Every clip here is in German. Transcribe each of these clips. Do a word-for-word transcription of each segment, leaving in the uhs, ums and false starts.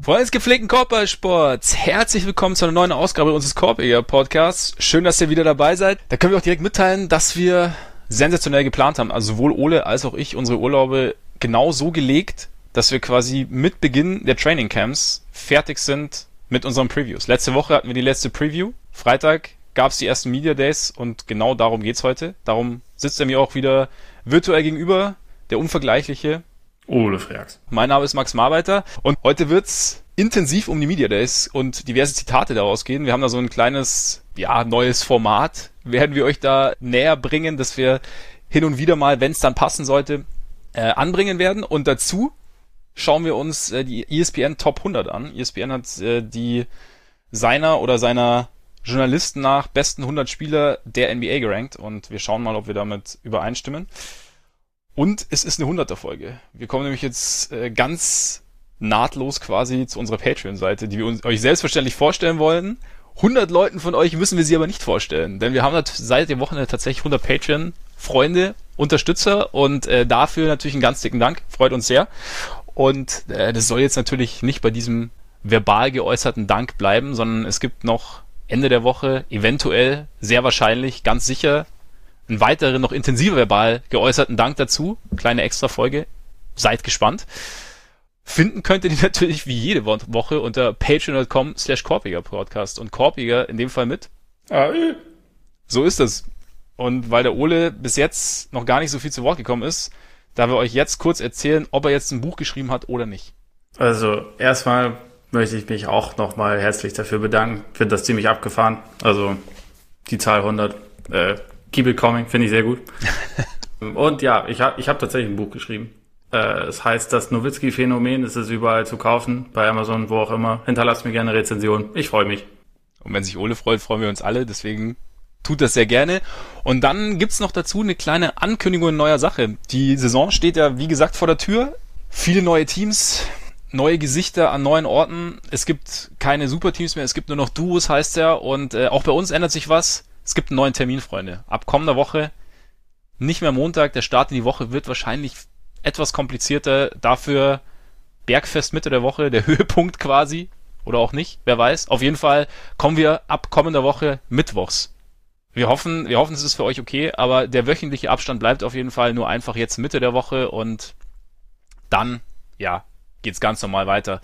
Freunde des gepflegten Korbballsports, herzlich willkommen zu einer neuen Ausgabe unseres Korb-Podcasts. Schön, dass ihr wieder dabei seid. Da können wir auch direkt mitteilen, dass wir sensationell geplant haben. Also sowohl Ole als auch ich unsere Urlaube genau so gelegt, dass wir quasi mit Beginn der Training Camps fertig sind mit unseren Previews. Letzte Woche hatten wir die letzte Preview. Freitag gab es die ersten Media Days und genau darum geht's heute. Darum sitzt er mir auch wieder virtuell gegenüber, der unvergleichliche Ole Freaks. Mein Name ist Max Marbeiter und heute wird's intensiv um die Media Days und diverse Zitate daraus gehen. Wir haben da so ein kleines, ja, neues Format, werden wir euch da näher bringen, dass wir hin und wieder mal, wenn es dann passen sollte, äh, anbringen werden. Und dazu schauen wir uns äh, die E S P N Top hundert an. E S P N hat äh, die seiner oder seiner Journalisten nach besten hundert Spieler der N B A gerankt und wir schauen mal, ob wir damit übereinstimmen. Und es ist eine hunderter-Folge. Wir kommen nämlich jetzt äh, ganz nahtlos quasi zu unserer Patreon-Seite, die wir uns, euch selbstverständlich vorstellen wollen. hundert Leuten von euch müssen wir sie aber nicht vorstellen, denn wir haben seit dem Wochenende tatsächlich hundert Patreon-Freunde, Unterstützer und äh, dafür natürlich einen ganz dicken Dank. Freut uns sehr. Und äh, das soll jetzt natürlich nicht bei diesem verbal geäußerten Dank bleiben, sondern es gibt noch Ende der Woche eventuell, sehr wahrscheinlich, ganz sicher einen weiteren, noch intensiver verbal geäußerten Dank dazu. Kleine Extra-Folge. Seid gespannt. Finden könnt ihr die natürlich wie jede Woche unter patreon.com slash Korpiger-Podcast. Und Korpiger in dem Fall mit. Ah, so ist es. Und weil der Ole bis jetzt noch gar nicht so viel zu Wort gekommen ist, da wir euch jetzt kurz erzählen, ob er jetzt ein Buch geschrieben hat oder nicht. Also erstmal möchte ich mich auch nochmal herzlich dafür bedanken. Ich finde das ziemlich abgefahren. Also die Zahl hundert. Äh, Keep it coming, finde ich sehr gut. Und ja, ich habe ich hab tatsächlich ein Buch geschrieben. Äh, es heißt Das Nowitzki-Phänomen. Es ist überall zu kaufen, bei Amazon, wo auch immer. Hinterlasst mir gerne Rezensionen. Ich freue mich. Und wenn sich Ole freut, freuen wir uns alle. Deswegen tut das sehr gerne. Und dann gibt's noch dazu eine kleine Ankündigung in neuer Sache. Die Saison steht ja, wie gesagt, vor der Tür. Viele neue Teams, neue Gesichter an neuen Orten. Es gibt keine Superteams mehr, es gibt nur noch Duos, heißt ja. Und äh, auch bei uns ändert sich was. Es gibt einen neuen Termin, Freunde. Ab kommender Woche, nicht mehr Montag, der Start in die Woche wird wahrscheinlich etwas komplizierter. Dafür Bergfest Mitte der Woche, der Höhepunkt quasi. Oder auch nicht, wer weiß. Auf jeden Fall kommen wir ab kommender Woche mittwochs. Wir hoffen, wir hoffen, es ist für euch okay, aber der wöchentliche Abstand bleibt auf jeden Fall nur einfach jetzt Mitte der Woche und dann, ja, geht's ganz normal weiter.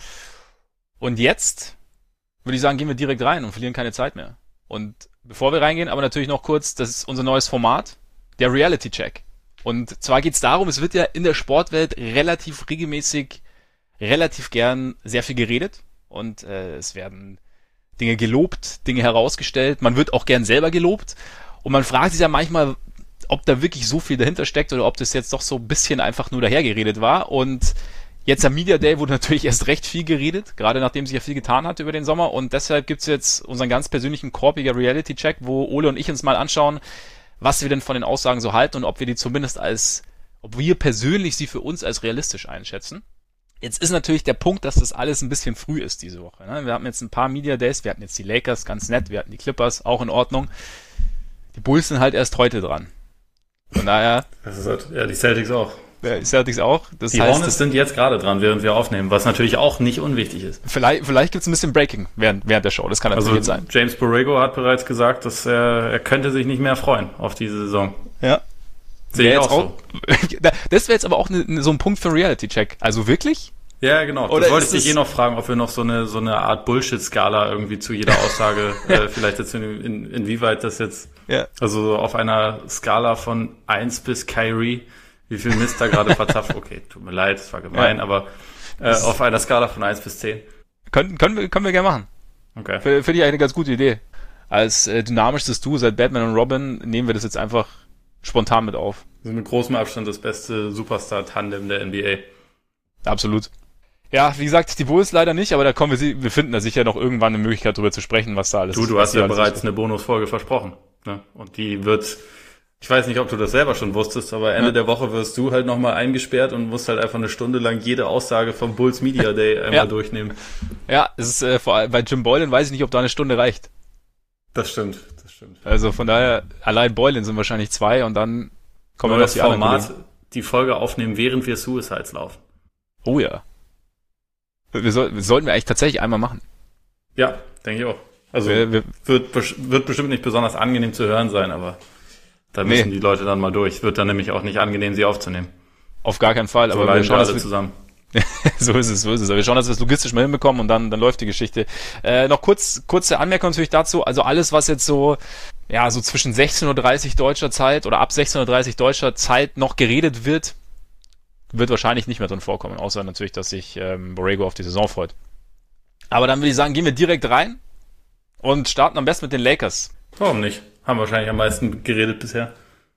Und jetzt würde ich sagen, gehen wir direkt rein und verlieren keine Zeit mehr. Und bevor wir reingehen, aber natürlich noch kurz, das ist unser neues Format, der Reality Check. Und zwar geht's darum, es wird ja in der Sportwelt relativ regelmäßig, relativ gern sehr viel geredet und äh, es werden Dinge gelobt, Dinge herausgestellt, man wird auch gern selber gelobt und man fragt sich ja manchmal, ob da wirklich so viel dahinter steckt oder ob das jetzt doch so ein bisschen einfach nur dahergeredet war. Und jetzt am Media Day wurde natürlich erst recht viel geredet, gerade nachdem sich ja viel getan hat über den Sommer und deshalb gibt's jetzt unseren ganz persönlichen Korpiger Reality Check, wo Ole und ich uns mal anschauen, was wir denn von den Aussagen so halten und ob wir die zumindest als, ob wir persönlich sie für uns als realistisch einschätzen. Jetzt ist natürlich der Punkt, dass das alles ein bisschen früh ist diese Woche. Ne? Wir haben jetzt ein paar Media Days, wir hatten jetzt die Lakers, ganz nett, wir hatten die Clippers, auch in Ordnung. Die Bulls sind halt erst heute dran. Von daher... Das ist halt, ja, die Celtics auch. Ja, die Celtics auch. Das die heißt, Hornets sind jetzt gerade dran, während wir aufnehmen, was natürlich auch nicht unwichtig ist. Vielleicht, vielleicht gibt es ein bisschen Breaking während, während der Show, das kann natürlich also jetzt sein. James Borrego hat bereits gesagt, dass er, er könnte sich nicht mehr freuen auf diese Saison. Ja. Sehe ich auch so. Das wäre jetzt aber auch ne, so ein Punkt für einen Reality-Check. Also wirklich? Ja, genau. Oder das wollte ich dich es- eh noch fragen, ob wir noch so eine so eine Art Bullshit-Skala irgendwie zu jeder Aussage, äh, vielleicht jetzt in, in, inwieweit das jetzt, Ja. also auf einer Skala von eins bis Kyrie, wie viel Mist da gerade verzapft. Okay, tut mir leid, das war gemein, Ja. aber äh, auf einer Skala von eins bis zehn. Können, können, wir, können wir gerne machen. Okay. Finde ich eigentlich eine ganz gute Idee. Als äh, dynamischstes Duo seit Batman und Robin nehmen wir das jetzt einfach spontan mit auf. Das ist mit großem Abstand das beste Superstar-Tandem der N B A. Absolut. Ja, wie gesagt, die Bulls leider nicht, aber da kommen wir, sie- wir finden da sicher noch irgendwann eine Möglichkeit drüber zu sprechen, was da alles Du, du was hast hier ja alles bereits ist. eine Bonusfolge versprochen. Ne? Und die wird, ich weiß nicht, ob du das selber schon wusstest, aber Ende Ja. der Woche wirst du halt nochmal eingesperrt und musst halt einfach eine Stunde lang jede Aussage vom Bulls Media Day einmal Ja. durchnehmen. Ja, es ist äh, vor allem bei Jim Boylan weiß ich nicht, ob da eine Stunde reicht. Das stimmt, das stimmt. Also von daher, allein Boylan sind wahrscheinlich zwei und dann kommen wir noch Neues die anderen Format, Kollegen. die Folge aufnehmen, während wir Suicides laufen. Oh ja. Wir, soll, wir sollten wir eigentlich tatsächlich einmal machen. Ja, denke ich auch. Also wir, wir, wird, wird bestimmt nicht besonders angenehm zu hören sein, aber da müssen nee. die Leute dann mal durch. Wird dann nämlich auch nicht angenehm, sie aufzunehmen. Auf gar keinen Fall. So aber wir schauen alle zusammen. so ist es, so ist es. Aber wir schauen, dass wir es logistisch mal hinbekommen und dann, dann läuft die Geschichte. Äh, noch kurz, kurze Anmerkung natürlich dazu. Also alles, was jetzt so, ja, so zwischen sechzehn Uhr dreißig deutscher Zeit oder ab sechzehn Uhr dreißig deutscher Zeit noch geredet wird, wird wahrscheinlich nicht mehr drin vorkommen. Außer natürlich, dass sich ähm, Borrego auf die Saison freut. Aber dann würde ich sagen, gehen wir direkt rein und starten am besten mit den Lakers. Warum nicht? Haben wahrscheinlich am meisten geredet bisher.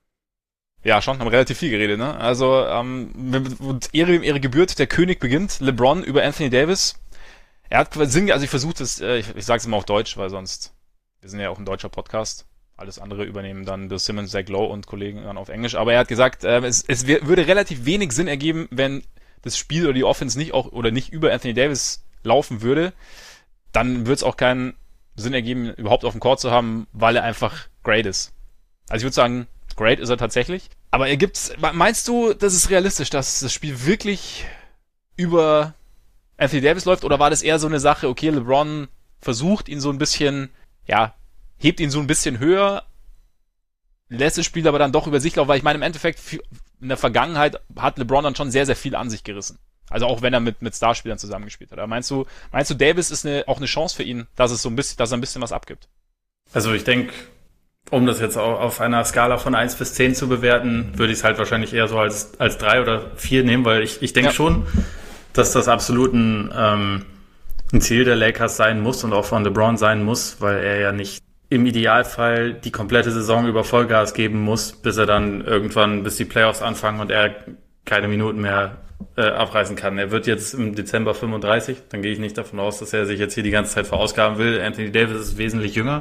Ja, schon, haben relativ viel geredet, ne? Also, ähm, Ehre wem Ehre gebührt, der König beginnt, LeBron über Anthony Davis. Er hat Sinn, also ich versuche das, äh, ich, ich sage es immer auf Deutsch, weil sonst, wir sind ja auch ein deutscher Podcast, alles andere übernehmen dann Bill Simmons, Zach Lowe und Kollegen dann auf Englisch, aber er hat gesagt, äh, es, es würde relativ wenig Sinn ergeben, wenn das Spiel oder die Offense nicht auch oder nicht über Anthony Davis laufen würde, dann würde es auch keinen Sinn ergeben, überhaupt auf dem Court zu haben, weil er einfach great ist. Also ich würde sagen, great ist er tatsächlich. Aber er gibt's, meinst du, das ist realistisch, dass das Spiel wirklich über Anthony Davis läuft? Oder war das eher so eine Sache, okay, LeBron versucht ihn so ein bisschen, ja, hebt ihn so ein bisschen höher, lässt das Spiel aber dann doch über sich laufen? Weil ich meine, im Endeffekt, in der Vergangenheit hat LeBron dann schon sehr, sehr viel an sich gerissen. Also auch wenn er mit, mit Starspielern zusammengespielt hat. Aber meinst du, meinst du, Davis ist eine, auch eine Chance für ihn, dass es so ein bisschen, dass er ein bisschen was abgibt? Also ich denke, um das jetzt auch auf einer Skala von eins bis zehn zu bewerten, würde ich es halt wahrscheinlich eher so als als drei oder vier nehmen, weil ich ich denke ja. schon, dass das absolut ein, ähm, ein Ziel der Lakers sein muss und auch von LeBron sein muss, weil er ja nicht im Idealfall die komplette Saison über Vollgas geben muss, bis er dann irgendwann, bis die Playoffs anfangen und er keine Minuten mehr äh, abreißen kann. Er wird jetzt im Dezember fünfunddreißig, dann gehe ich nicht davon aus, dass er sich jetzt hier die ganze Zeit verausgaben will. Anthony Davis ist wesentlich jünger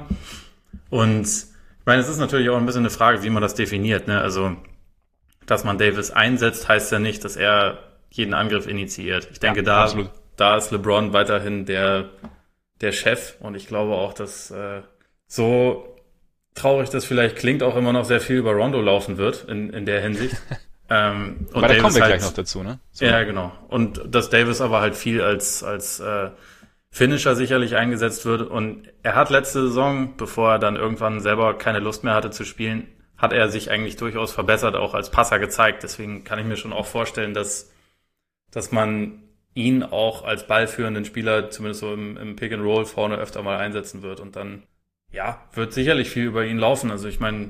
und ich meine, es ist natürlich auch ein bisschen eine Frage, wie man das definiert, ne? Also, dass man Davis einsetzt, heißt ja nicht, dass er jeden Angriff initiiert. Ich denke, ja, da, da ist LeBron weiterhin der, der Chef und ich glaube auch, dass äh, so traurig das vielleicht klingt, auch immer noch sehr viel über Rondo laufen wird in, in der Hinsicht. ähm, und aber da kommen wir halt, gleich noch dazu, ne? So. Ja, genau. Und dass Davis aber halt viel als, als äh, Finisher sicherlich eingesetzt wird und er hat letzte Saison, bevor er dann irgendwann selber keine Lust mehr hatte zu spielen, hat er sich eigentlich durchaus verbessert, auch als Passer gezeigt. Deswegen kann ich mir schon auch vorstellen, dass dass man ihn auch als ballführenden Spieler, zumindest so im, im Pick and Roll vorne öfter mal einsetzen wird und dann, ja, wird sicherlich viel über ihn laufen. Also ich meine,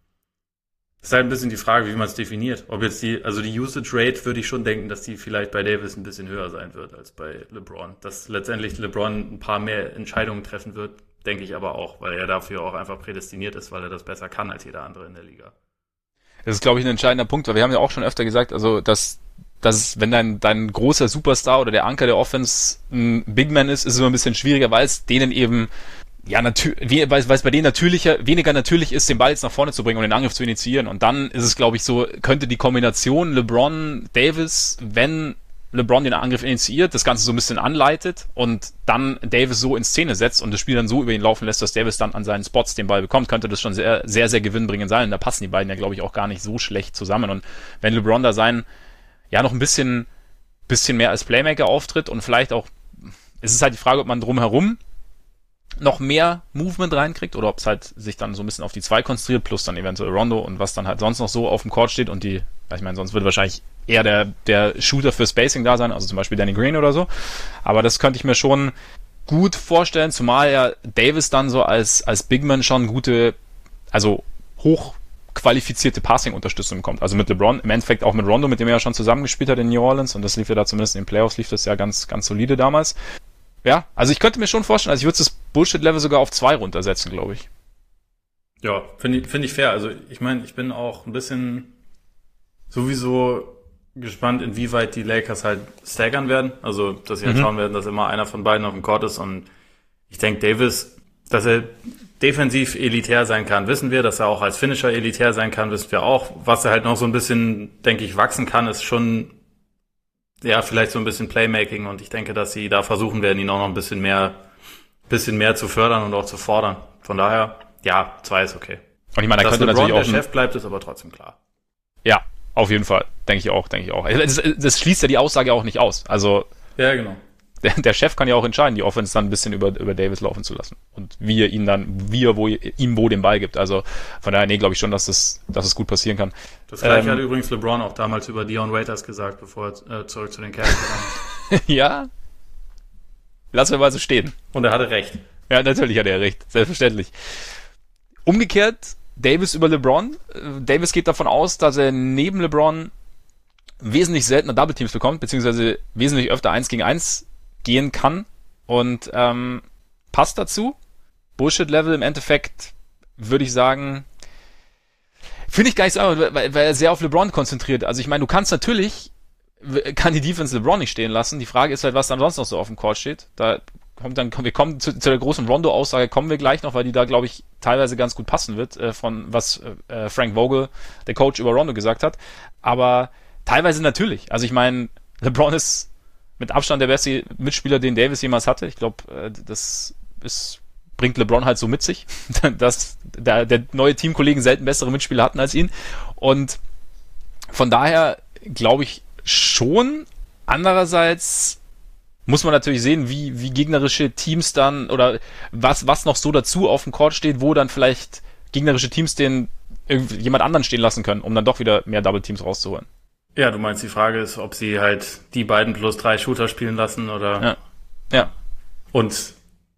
es ist halt ein bisschen die Frage, wie man es definiert. Ob jetzt die, also die Usage Rate würde ich schon denken, dass die vielleicht bei Davis ein bisschen höher sein wird als bei LeBron. Dass letztendlich LeBron ein paar mehr Entscheidungen treffen wird, denke ich aber auch, weil er dafür auch einfach prädestiniert ist, weil er das besser kann als jeder andere in der Liga. Das ist, glaube ich, ein entscheidender Punkt, weil wir haben ja auch schon öfter gesagt, also dass, dass wenn dein, dein großer Superstar oder der Anker der Offense ein Big Man ist, ist es immer ein bisschen schwieriger, weil es denen eben ja, natürlich, weil es bei denen natürlicher, weniger natürlich ist, den Ball jetzt nach vorne zu bringen und den Angriff zu initiieren. Und dann ist es, glaube ich, so, könnte die Kombination LeBron, Davis, wenn LeBron den Angriff initiiert, das Ganze so ein bisschen anleitet und dann Davis so in Szene setzt und das Spiel dann so über ihn laufen lässt, dass Davis dann an seinen Spots den Ball bekommt, könnte das schon sehr, sehr, sehr gewinnbringend sein. Und da passen die beiden ja, glaube ich, auch gar nicht so schlecht zusammen. Und wenn LeBron da sein, ja, noch ein bisschen, bisschen mehr als Playmaker auftritt und vielleicht auch, ist es halt die Frage, ob man drumherum noch mehr Movement reinkriegt oder ob es halt sich dann so ein bisschen auf die zwei konzentriert, plus dann eventuell Rondo und was dann halt sonst noch so auf dem Court steht und die, ich meine, sonst würde wahrscheinlich eher der, der Shooter für Spacing da sein, also zum Beispiel Danny Green oder so, aber das könnte ich mir schon gut vorstellen, zumal ja Davis dann so als, als Big Man schon gute, also hochqualifizierte Passing-Unterstützung bekommt, also mit LeBron, im Endeffekt auch mit Rondo, mit dem er ja schon zusammengespielt hat in New Orleans und das lief ja da zumindest in den Playoffs, lief das ja ganz, ganz solide damals. Ja, also ich könnte mir schon vorstellen, also ich würde das Bullshit-Level sogar auf zwei runtersetzen, glaube ich. Ja, finde ich, finde ich fair. Also ich meine, ich bin auch ein bisschen sowieso gespannt, inwieweit die Lakers halt staggern werden. Also, dass sie halt mhm. schauen werden, dass immer einer von beiden auf dem Court ist. Und ich denke, Davis, dass er defensiv elitär sein kann, wissen wir. Dass er auch als Finisher elitär sein kann, wissen wir auch. Was er halt noch so ein bisschen, denke ich, wachsen kann, ist schon ja, vielleicht so ein bisschen Playmaking und ich denke, dass sie da versuchen werden, ihn auch noch ein bisschen mehr, bisschen mehr zu fördern und auch zu fordern. Von daher, ja, zwei ist okay. Und ich meine, da dass könnte LeBron natürlich auch der Chef bleibt, ist aber trotzdem klar. Ja, auf jeden Fall. Denke ich auch, denke ich auch. Das, das schließt ja die Aussage auch nicht aus. Also, ja, genau. der, der Chef kann ja auch entscheiden, die Offense dann ein bisschen über, über Davis laufen zu lassen. Und wie er ihn dann, wie er wo, ihm wo den Ball gibt. Also von daher, nee, glaube ich schon, dass das, dass es gut passieren kann. Das gleiche ähm, hat übrigens LeBron auch damals über Dion Waiters gesagt, bevor er äh, zurück zu den Cavs gegangen ist. Ja. Lassen wir mal so stehen. Und er hatte recht. Ja, natürlich hat er recht. Selbstverständlich. Umgekehrt, Davis über LeBron. Davis geht davon aus, dass er neben LeBron wesentlich seltener Double Teams bekommt, beziehungsweise wesentlich öfter eins gegen eins gehen kann und ähm, passt dazu. Bullshit-Level im Endeffekt, würde ich sagen, finde ich gar nicht so, weil, weil er sehr auf LeBron konzentriert. Also ich meine, du kannst natürlich, kann die Defense LeBron nicht stehen lassen. Die Frage ist halt, was dann sonst noch so auf dem Court steht. Da kommt dann, wir kommen zu, zu der großen Rondo-Aussage, kommen wir gleich noch, weil die da, glaube ich, teilweise ganz gut passen wird, äh, von was äh, Frank Vogel, der Coach, über Rondo gesagt hat. Aber teilweise natürlich. Also ich meine, LeBron ist mit Abstand der beste Mitspieler, den Davis jemals hatte. Ich glaube, äh, das ist, bringt LeBron halt so mit sich, dass der, der neue Teamkollegen selten bessere Mitspieler hatten als ihn. Und von daher glaube ich schon. Andererseits muss man natürlich sehen, wie, wie gegnerische Teams dann oder was, was noch so dazu auf dem Court steht, wo dann vielleicht gegnerische Teams den irgendwie jemand anderen stehen lassen können, um dann doch wieder mehr Double Teams rauszuholen. Ja, du meinst, die Frage ist, ob sie halt die beiden plus drei Shooter spielen lassen oder. Ja. Ja. Und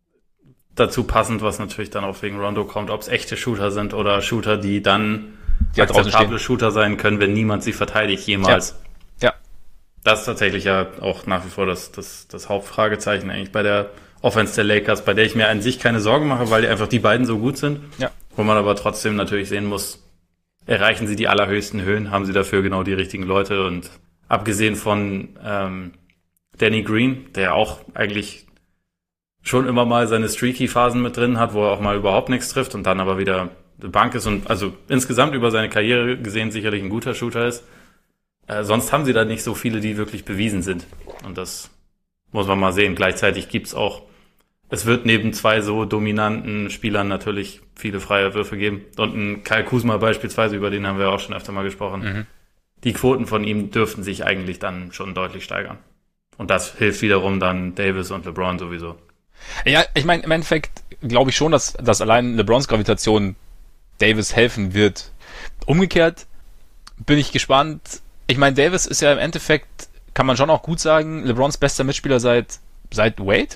dazu passend, was natürlich dann auch wegen Rondo kommt, ob es echte Shooter sind oder Shooter, die dann die akzeptable Shooter sein können, wenn niemand sie verteidigt jemals. Ja. Ja. Das ist tatsächlich ja auch nach wie vor das, das, das Hauptfragezeichen eigentlich bei der Offense der Lakers, bei der ich mir an sich keine Sorgen mache, weil die einfach die beiden so gut sind. Ja. Wo man aber trotzdem natürlich sehen muss, erreichen sie die allerhöchsten Höhen, haben sie dafür genau die richtigen Leute und abgesehen von ähm, Danny Green, der auch eigentlich schon immer mal seine Streaky-Phasen mit drin hat, wo er auch mal überhaupt nichts trifft und dann aber wieder die Bank ist und also insgesamt über seine Karriere gesehen sicherlich ein guter Shooter ist. Äh, sonst haben sie da nicht so viele, die wirklich bewiesen sind. Und das muss man mal sehen. Gleichzeitig gibt's auch, es wird neben zwei so dominanten Spielern natürlich viele freie Würfe geben. Und ein Kyle Kuzma beispielsweise, über den haben wir auch schon öfter mal gesprochen. Mhm. Die Quoten von ihm dürften sich eigentlich dann schon deutlich steigern. Und das hilft wiederum dann Davis und LeBron sowieso. Ja, ich meine, im Endeffekt glaube ich schon, dass, dass allein LeBrons Gravitation Davis helfen wird. Umgekehrt bin ich gespannt. Ich meine, Davis ist ja im Endeffekt, kann man schon auch gut sagen, LeBrons bester Mitspieler seit seit Wade.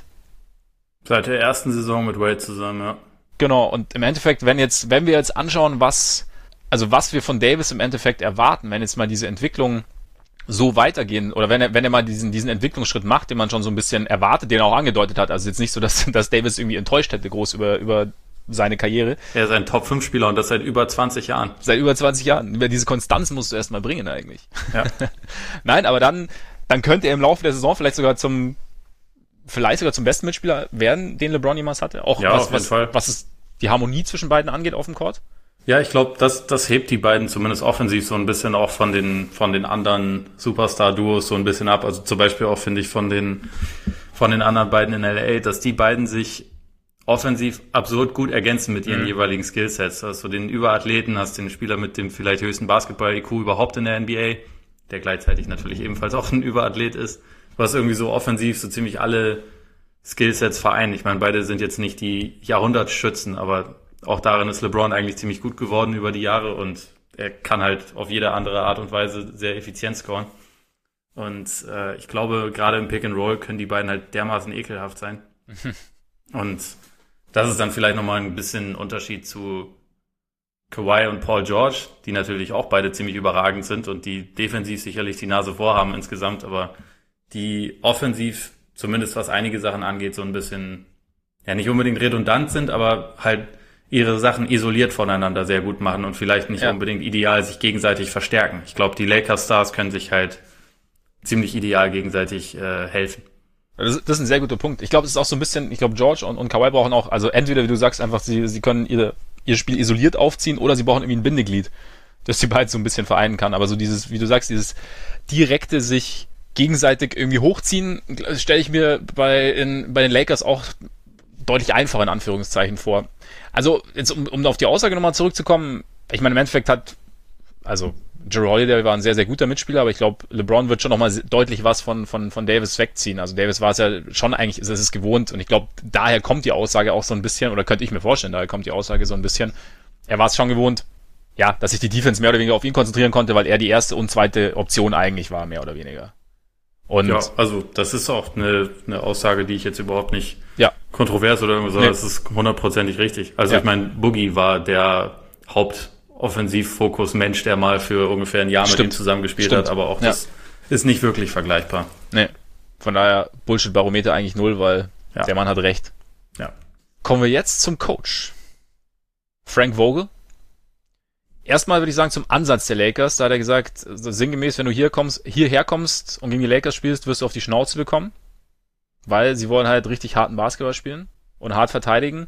Seit der ersten Saison mit Wade zusammen, ja. Genau, und im Endeffekt, wenn jetzt, wenn wir jetzt anschauen, was, also was wir von Davis im Endeffekt erwarten, wenn jetzt mal diese Entwicklung so weitergehen, oder wenn er, wenn er mal diesen, diesen Entwicklungsschritt macht, den man schon so ein bisschen erwartet, den er auch angedeutet hat, also jetzt nicht so, dass, dass Davis irgendwie enttäuscht hätte groß über, über seine Karriere. Er ist ein Top fünf Spieler und das seit über zwanzig Jahren. Seit über zwanzig Jahren. Über diese Konstanz musst du erstmal bringen eigentlich. Ja. Nein, aber dann, dann könnte er im Laufe der Saison vielleicht sogar zum, vielleicht sogar zum besten Mitspieler werden, den LeBron jemals hatte. Auch ja, was, auf jeden was, Fall. was es die Harmonie zwischen beiden angeht auf dem Court. Ja, ich glaube, das, das hebt die beiden zumindest offensiv so ein bisschen auch von den, von den anderen Superstar-Duos so ein bisschen ab. Also zum Beispiel auch, finde ich, von den, von den anderen beiden in L A, dass die beiden sich offensiv absurd gut ergänzen mit ihren mhm. jeweiligen Skillsets. Hast du den Überathleten, hast den Spieler mit dem vielleicht höchsten Basketball-I Q überhaupt in der N B A, der gleichzeitig natürlich ebenfalls auch ein Überathlet ist, was irgendwie so offensiv so ziemlich alle Skillsets vereint. Ich meine, beide sind jetzt nicht die Jahrhundertschützen, aber auch darin ist LeBron eigentlich ziemlich gut geworden über die Jahre und er kann halt auf jede andere Art und Weise sehr effizient scoren. Und äh, ich glaube, gerade im Pick and Roll können die beiden halt dermaßen ekelhaft sein. Und das ist dann vielleicht nochmal ein bisschen ein Unterschied zu Kawhi und Paul George, die natürlich auch beide ziemlich überragend sind und die defensiv sicherlich die Nase vorhaben insgesamt, aber die offensiv, zumindest was einige Sachen angeht, so ein bisschen, ja nicht unbedingt redundant sind, aber halt ihre Sachen isoliert voneinander sehr gut machen und vielleicht nicht ja. unbedingt ideal sich gegenseitig verstärken. Ich glaube, die Lakers-Stars können sich halt ziemlich ideal gegenseitig äh, helfen. Das, das ist ein sehr guter Punkt. Ich glaube, es ist auch so ein bisschen, ich glaube, George und, und Kawhi brauchen auch, also entweder, wie du sagst, einfach, sie, sie können ihre, ihr Spiel isoliert aufziehen oder sie brauchen irgendwie ein Bindeglied, das die beiden so ein bisschen vereinen kann. Aber so dieses, wie du sagst, dieses direkte sich gegenseitig irgendwie hochziehen, stelle ich mir bei, in, bei den Lakers auch deutlich einfacher in Anführungszeichen vor. Also, jetzt um, um auf die Aussage nochmal zurückzukommen, ich meine, im Endeffekt hat also Jrue Holiday war ein sehr, sehr guter Mitspieler, aber ich glaube, LeBron wird schon nochmal deutlich was von, von, von Davis wegziehen. Also Davis war es ja schon eigentlich, ist es gewohnt und ich glaube, daher kommt die Aussage auch so ein bisschen, oder könnte ich mir vorstellen, daher kommt die Aussage so ein bisschen. Er war es schon gewohnt, ja, dass sich die Defense mehr oder weniger auf ihn konzentrieren konnte, weil er die erste und zweite Option eigentlich war, mehr oder weniger. Und ja, also das ist auch eine, eine Aussage, die ich jetzt überhaupt nicht ja. kontrovers oder irgendwas, nee. Das ist hundertprozentig richtig. Also ja. Ich meine, Boogie war der Hauptoffensivfokus-Mensch, der mal für ungefähr ein Jahr Stimmt. mit ihm zusammengespielt Stimmt. hat, aber auch das ja. ist nicht wirklich vergleichbar. Nee, von daher Bullshit-Barometer eigentlich null, weil ja. der Mann hat recht. Ja. Kommen wir jetzt zum Coach. Frank Vogel. Erstmal würde ich sagen, zum Ansatz der Lakers, da hat er gesagt, also sinngemäß, wenn du hier kommst, hierher kommst und gegen die Lakers spielst, wirst du auf die Schnauze bekommen, weil sie wollen halt richtig harten Basketball spielen und hart verteidigen.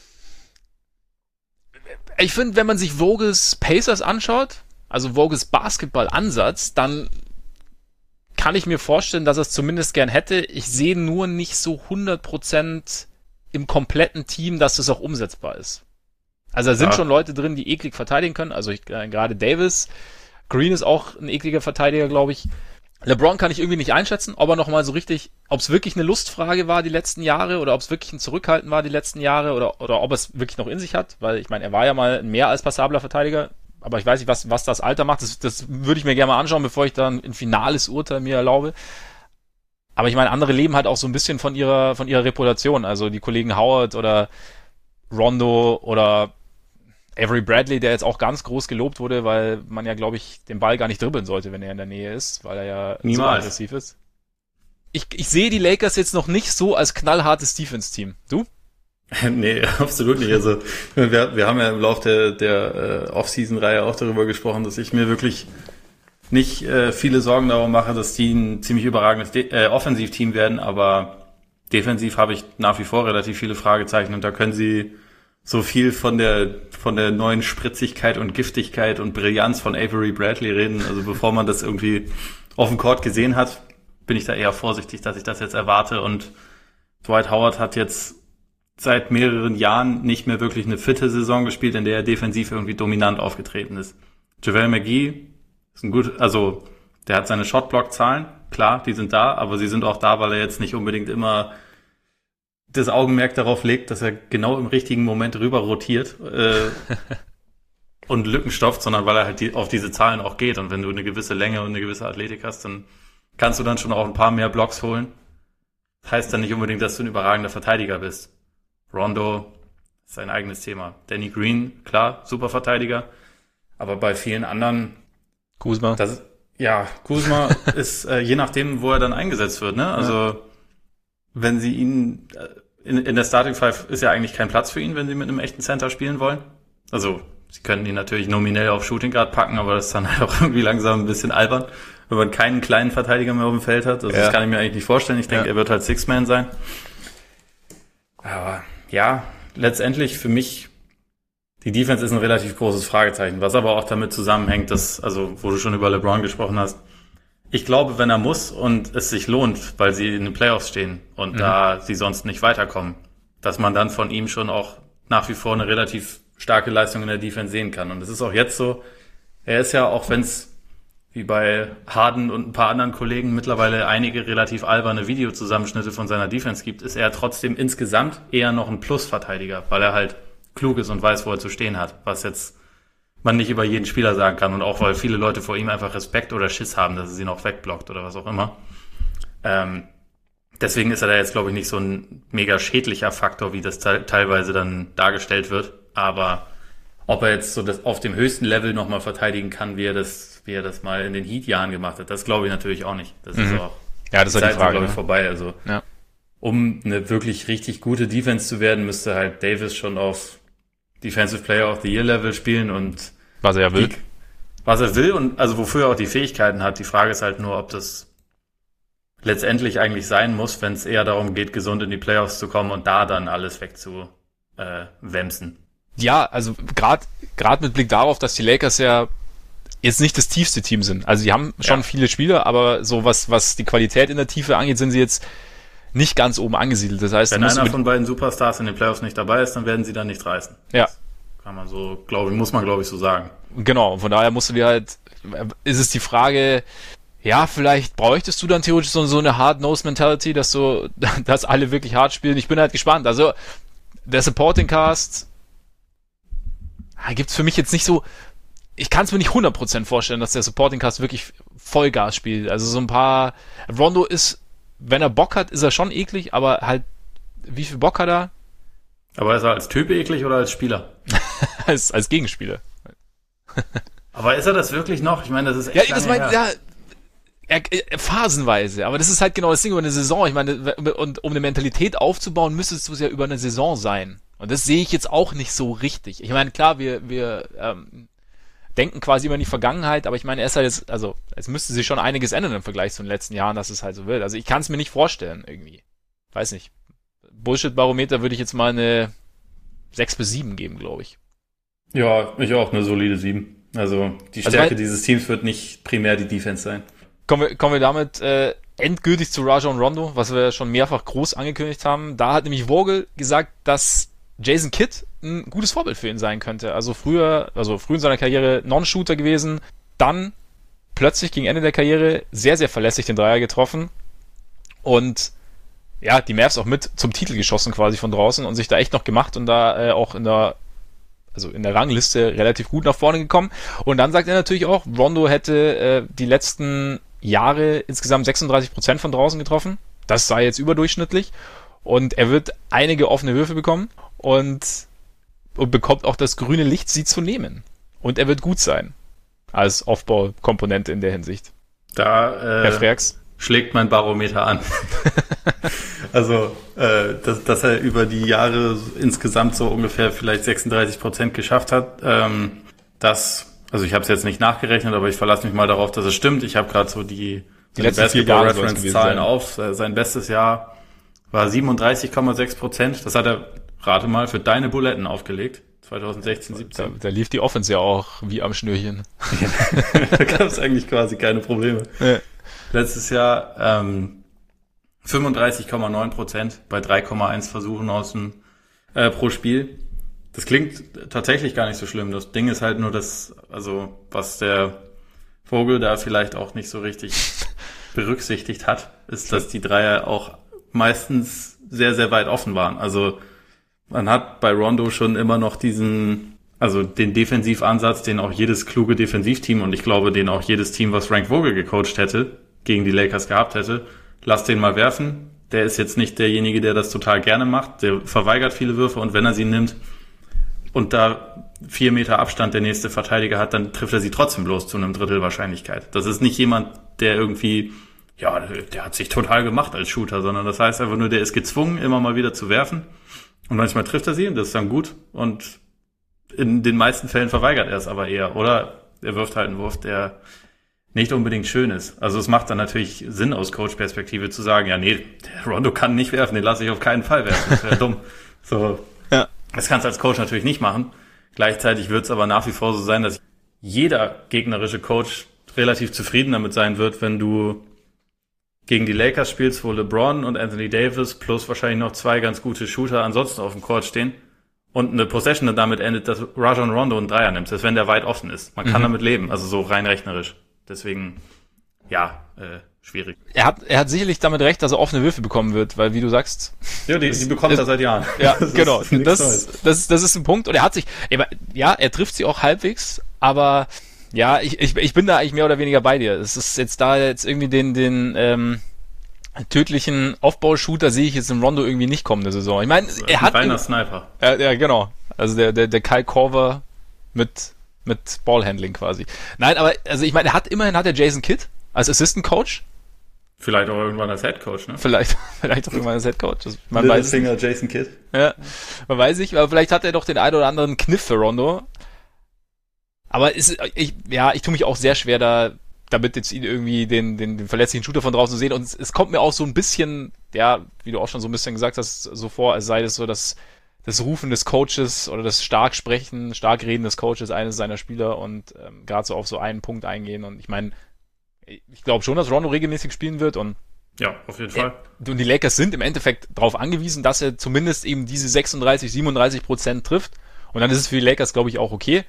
Ich finde, wenn man sich Vogels Pacers anschaut, also Vogels Basketball-Ansatz, dann kann ich mir vorstellen, dass er es zumindest gern hätte. Ich sehe nur nicht so hundert Prozent im kompletten Team, dass das auch umsetzbar ist. Also da sind ja. schon Leute drin, die eklig verteidigen können. Also ich, äh, gerade Davis. Green ist auch ein ekliger Verteidiger, glaube ich. LeBron kann ich irgendwie nicht einschätzen, ob er nochmal so richtig, ob es wirklich eine Lustfrage war die letzten Jahre oder ob es wirklich ein Zurückhalten war die letzten Jahre oder, oder ob er es wirklich noch in sich hat. Weil ich meine, er war ja mal ein mehr als passabler Verteidiger. Aber ich weiß nicht, was, was das Alter macht. Das, das würde ich mir gerne mal anschauen, bevor ich dann ein finales Urteil mir erlaube. Aber ich meine, andere leben halt auch so ein bisschen von ihrer, von ihrer Reputation. Also die Kollegen Howard oder Rondo oder Avery Bradley, der jetzt auch ganz groß gelobt wurde, weil man ja, glaube ich, den Ball gar nicht dribbeln sollte, wenn er in der Nähe ist, weil er ja Niemals. so aggressiv ist. Ich, ich sehe die Lakers jetzt noch nicht so als knallhartes Defense-Team. Du? Nee, absolut nicht. Also wir, wir haben ja im Laufe der, der äh, Off-Season-Reihe auch darüber gesprochen, dass ich mir wirklich nicht äh, viele Sorgen darum mache, dass die ein ziemlich überragendes De- äh, Offensivteam werden, aber defensiv habe ich nach wie vor relativ viele Fragezeichen und da können sie so viel von der von der neuen Spritzigkeit und Giftigkeit und Brillanz von Avery Bradley reden. Also bevor man das irgendwie auf dem Court gesehen hat, bin ich da eher vorsichtig, dass ich das jetzt erwarte. Und Dwight Howard hat jetzt seit mehreren Jahren nicht mehr wirklich eine fitte Saison gespielt, in der er defensiv irgendwie dominant aufgetreten ist. JaVale McGee ist ein gut, also der hat seine Shotblock-Zahlen, klar, die sind da, aber sie sind auch da, weil er jetzt nicht unbedingt immer das Augenmerk darauf legt, dass er genau im richtigen Moment rüber rotiert äh, und Lücken stopft, sondern weil er halt die, auf diese Zahlen auch geht. Und wenn du eine gewisse Länge und eine gewisse Athletik hast, dann kannst du dann schon auch ein paar mehr Blocks holen. Das heißt dann nicht unbedingt, dass du ein überragender Verteidiger bist. Rondo ist sein eigenes Thema. Danny Green, klar, super Verteidiger. Aber bei vielen anderen... Kuzma. Das, ja, Kuzma ist äh, je nachdem, wo er dann eingesetzt wird. Ne? Also ja. Wenn sie ihn... In, in der Starting Five ist ja eigentlich kein Platz für ihn, wenn sie mit einem echten Center spielen wollen. Also sie können ihn natürlich nominell auf Shooting Guard packen, aber das ist dann halt auch irgendwie langsam ein bisschen albern, wenn man keinen kleinen Verteidiger mehr auf dem Feld hat. Also ja. Das kann ich mir eigentlich nicht vorstellen. Ich denke, ja. er wird halt Six-Man sein. Aber ja, letztendlich für mich, die Defense ist ein relativ großes Fragezeichen, was aber auch damit zusammenhängt, dass, also wo du schon über LeBron gesprochen hast, ich glaube, wenn er muss und es sich lohnt, weil sie in den Playoffs stehen und mhm. da sie sonst nicht weiterkommen, dass man dann von ihm schon auch nach wie vor eine relativ starke Leistung in der Defense sehen kann. Und es ist auch jetzt so, er ist ja, auch wenn es wie bei Harden und ein paar anderen Kollegen mittlerweile einige relativ alberne Videozusammenschnitte von seiner Defense gibt, ist er trotzdem insgesamt eher noch ein Plus-Verteidiger, weil er halt klug ist und weiß, wo er zu stehen hat, was jetzt man nicht über jeden Spieler sagen kann und auch, weil viele Leute vor ihm einfach Respekt oder Schiss haben, dass er sie noch wegblockt oder was auch immer. Ähm, deswegen ist er da jetzt, glaube ich, nicht so ein mega schädlicher Faktor, wie das te- teilweise dann dargestellt wird. Aber ob er jetzt so das auf dem höchsten Level nochmal verteidigen kann, wie er das, wie er das mal in den Heat-Jahren gemacht hat, das glaube ich natürlich auch nicht. Das mhm. ist auch ja, das die ist Zeit die Frage, glaube ich, ne? vorbei. Also ja. um eine wirklich richtig gute Defense zu werden, müsste halt Davis schon auf Defensive Player of the Year Level spielen und was er ja will. Die, was er will und also wofür er auch die Fähigkeiten hat. Die Frage ist halt nur, ob das letztendlich eigentlich sein muss, wenn es eher darum geht, gesund in die Playoffs zu kommen und da dann alles wegzu äh, wemsen. Ja, also gerade gerade mit Blick darauf, dass die Lakers ja jetzt nicht das tiefste Team sind. Also die haben schon ja. viele Spieler, aber so was was die Qualität in der Tiefe angeht, sind sie jetzt nicht ganz oben angesiedelt. Das heißt, wenn einer von beiden Superstars in den Playoffs nicht dabei ist, dann werden sie dann nichts reißen. Ja. Kann man so, glaube ich, muss man glaube ich so sagen. Genau, von daher musst du dir halt, ist es die Frage, ja, vielleicht bräuchtest du dann theoretisch so, so eine Hard-Nose-Mentality, dass so, dass alle wirklich hart spielen. Ich bin halt gespannt. Also, der Supporting Cast gibt's für mich jetzt nicht so, ich kann es mir nicht hundert Prozent vorstellen, dass der Supporting Cast wirklich Vollgas spielt. Also so ein paar, Rondo ist, wenn er Bock hat, ist er schon eklig, aber halt, wie viel Bock hat er? Aber ist er als Typ eklig oder als Spieler? als, als Gegenspieler. Aber ist er das wirklich noch? Ich meine, das ist echt ja, das mein, ja, er, er, phasenweise, aber das ist halt genau das Ding über eine Saison. Ich meine, und um eine Mentalität aufzubauen, müsstest du es ja über eine Saison sein. Und das sehe ich jetzt auch nicht so richtig. Ich meine, klar, wir, wir ähm, denken quasi über die Vergangenheit, aber ich meine, er ist halt jetzt, also es müsste sich schon einiges ändern im Vergleich zu den letzten Jahren, dass es halt so wird. Also ich kann es mir nicht vorstellen, irgendwie. Weiß nicht. Bullshit-Barometer würde ich jetzt mal eine sechs bis sieben geben, glaube ich. Ja, ich auch, eine solide sieben. Also die Stärke also mein, dieses Teams wird nicht primär die Defense sein. Kommen wir, kommen wir damit äh, endgültig zu Rajon Rondo, was wir schon mehrfach groß angekündigt haben. Da hat nämlich Vogel gesagt, dass Jason Kidd ein gutes Vorbild für ihn sein könnte. Also früher, also früh in seiner Karriere Non-Shooter gewesen, dann plötzlich gegen Ende der Karriere sehr, sehr verlässlich den Dreier getroffen und ja, die Mavs auch mit zum Titel geschossen quasi von draußen und sich da echt noch gemacht und da äh, auch in der also in der Rangliste relativ gut nach vorne gekommen. Und dann sagt er natürlich auch, Rondo hätte äh, die letzten Jahre insgesamt sechsunddreißig Prozent von draußen getroffen. Das sei jetzt überdurchschnittlich. Und er wird einige offene Würfe bekommen und, und bekommt auch das grüne Licht, sie zu nehmen. Und er wird gut sein als Aufbaukomponente in der Hinsicht. Da äh, Herr Freaks schlägt mein Barometer an. Also, äh, dass, dass er über die Jahre insgesamt so ungefähr vielleicht sechsunddreißig Prozent geschafft hat, ähm, das, also ich habe es jetzt nicht nachgerechnet, aber ich verlasse mich mal darauf, dass es stimmt. Ich habe gerade so die, die letzten vier Jahre Reference-Zahlen auf. Sein bestes Jahr war siebenunddreißig Komma sechs Prozent. Das hat er, rate mal, für deine Buletten aufgelegt. zwanzig sechzehn, siebzehn. Da, da lief die Offense ja auch wie am Schnürchen. Da gab es eigentlich quasi keine Probleme. Ja. Letztes Jahr ähm, fünfunddreißig Komma neun Prozent bei drei Komma eins Versuchen aus dem, äh, pro Spiel. Das klingt tatsächlich gar nicht so schlimm. Das Ding ist halt nur, dass, also was der Vogel da vielleicht auch nicht so richtig berücksichtigt hat, ist, dass die Dreier auch meistens sehr, sehr weit offen waren. Also man hat bei Rondo schon immer noch diesen, also den Defensivansatz, den auch jedes kluge Defensivteam und ich glaube, den auch jedes Team, was Frank Vogel gecoacht hätte, gegen die Lakers gehabt hätte. Lass den mal werfen. Der ist jetzt nicht derjenige, der das total gerne macht. Der verweigert viele Würfe und wenn er sie nimmt und da vier Meter Abstand der nächste Verteidiger hat, dann trifft er sie trotzdem bloß zu einem Drittel Wahrscheinlichkeit. Das ist nicht jemand, der irgendwie, ja, der hat sich total gemacht als Shooter, sondern das heißt einfach nur, der ist gezwungen, immer mal wieder zu werfen und manchmal trifft er sie und das ist dann gut und in den meisten Fällen verweigert er es aber eher oder er wirft halt einen Wurf, der nicht unbedingt schön ist. Also es macht dann natürlich Sinn aus Coach-Perspektive zu sagen, ja nee, der Rondo kann nicht werfen, den lasse ich auf keinen Fall werfen, das wäre dumm. So, ja. Das kannst du als Coach natürlich nicht machen. Gleichzeitig wird es aber nach wie vor so sein, dass jeder gegnerische Coach relativ zufrieden damit sein wird, wenn du gegen die Lakers spielst, wo LeBron und Anthony Davis plus wahrscheinlich noch zwei ganz gute Shooter ansonsten auf dem Court stehen und eine Possession dann damit endet, dass Rajon Rondo einen Dreier nimmt, selbst wenn der weit offen ist. Man kann mhm. damit leben, also so rein rechnerisch. Deswegen, ja, äh, schwierig. Er hat, er hat sicherlich damit recht, dass er offene Würfe bekommen wird, weil wie du sagst. Ja, die, die bekommt ist, er seit Jahren. Ja, das genau. Das, das, das ist ein Punkt. Und er hat sich, ja, er trifft sie auch halbwegs, aber ja, ich, ich, ich bin da eigentlich mehr oder weniger bei dir. Es ist jetzt da jetzt irgendwie den, den, ähm, tödlichen Aufbaushooter sehe ich jetzt im Rondo irgendwie nicht kommende Saison. Ich meine, er hat. Ein reiner Sniper. Ja, ja, genau. Also der, der, der Kyle Korver mit, mit Ballhandling quasi. Nein, aber also ich meine, er hat immerhin hat er Jason Kidd als Assistant Coach. Vielleicht auch irgendwann als Head Coach, ne? Vielleicht, vielleicht auch irgendwann als Head Coach. Also, man Little weiß Finger nicht. Jason Kidd. Ja, man weiß nicht, aber vielleicht hat er doch den einen oder anderen Kniff für Rondo. Aber ist, ich, ja, ich tue mich auch sehr schwer da, damit jetzt ihn irgendwie den, den, den verletzlichen Shooter von draußen zu sehen. Und es, es kommt mir auch so ein bisschen, ja, wie du auch schon so ein bisschen gesagt hast, so vor, als sei das so das, das Rufen des Coaches oder das stark sprechen, stark reden des Coaches eines seiner Spieler und ähm, gerade so auf so einen Punkt eingehen. Und ich meine, ich glaube schon, dass Rondo regelmäßig spielen wird und ja, auf jeden Fall. Er, und die Lakers sind im Endeffekt darauf angewiesen, dass er zumindest eben diese sechsunddreißig, siebenunddreißig Prozent trifft. Und dann ist es für die Lakers, glaube ich, auch okay.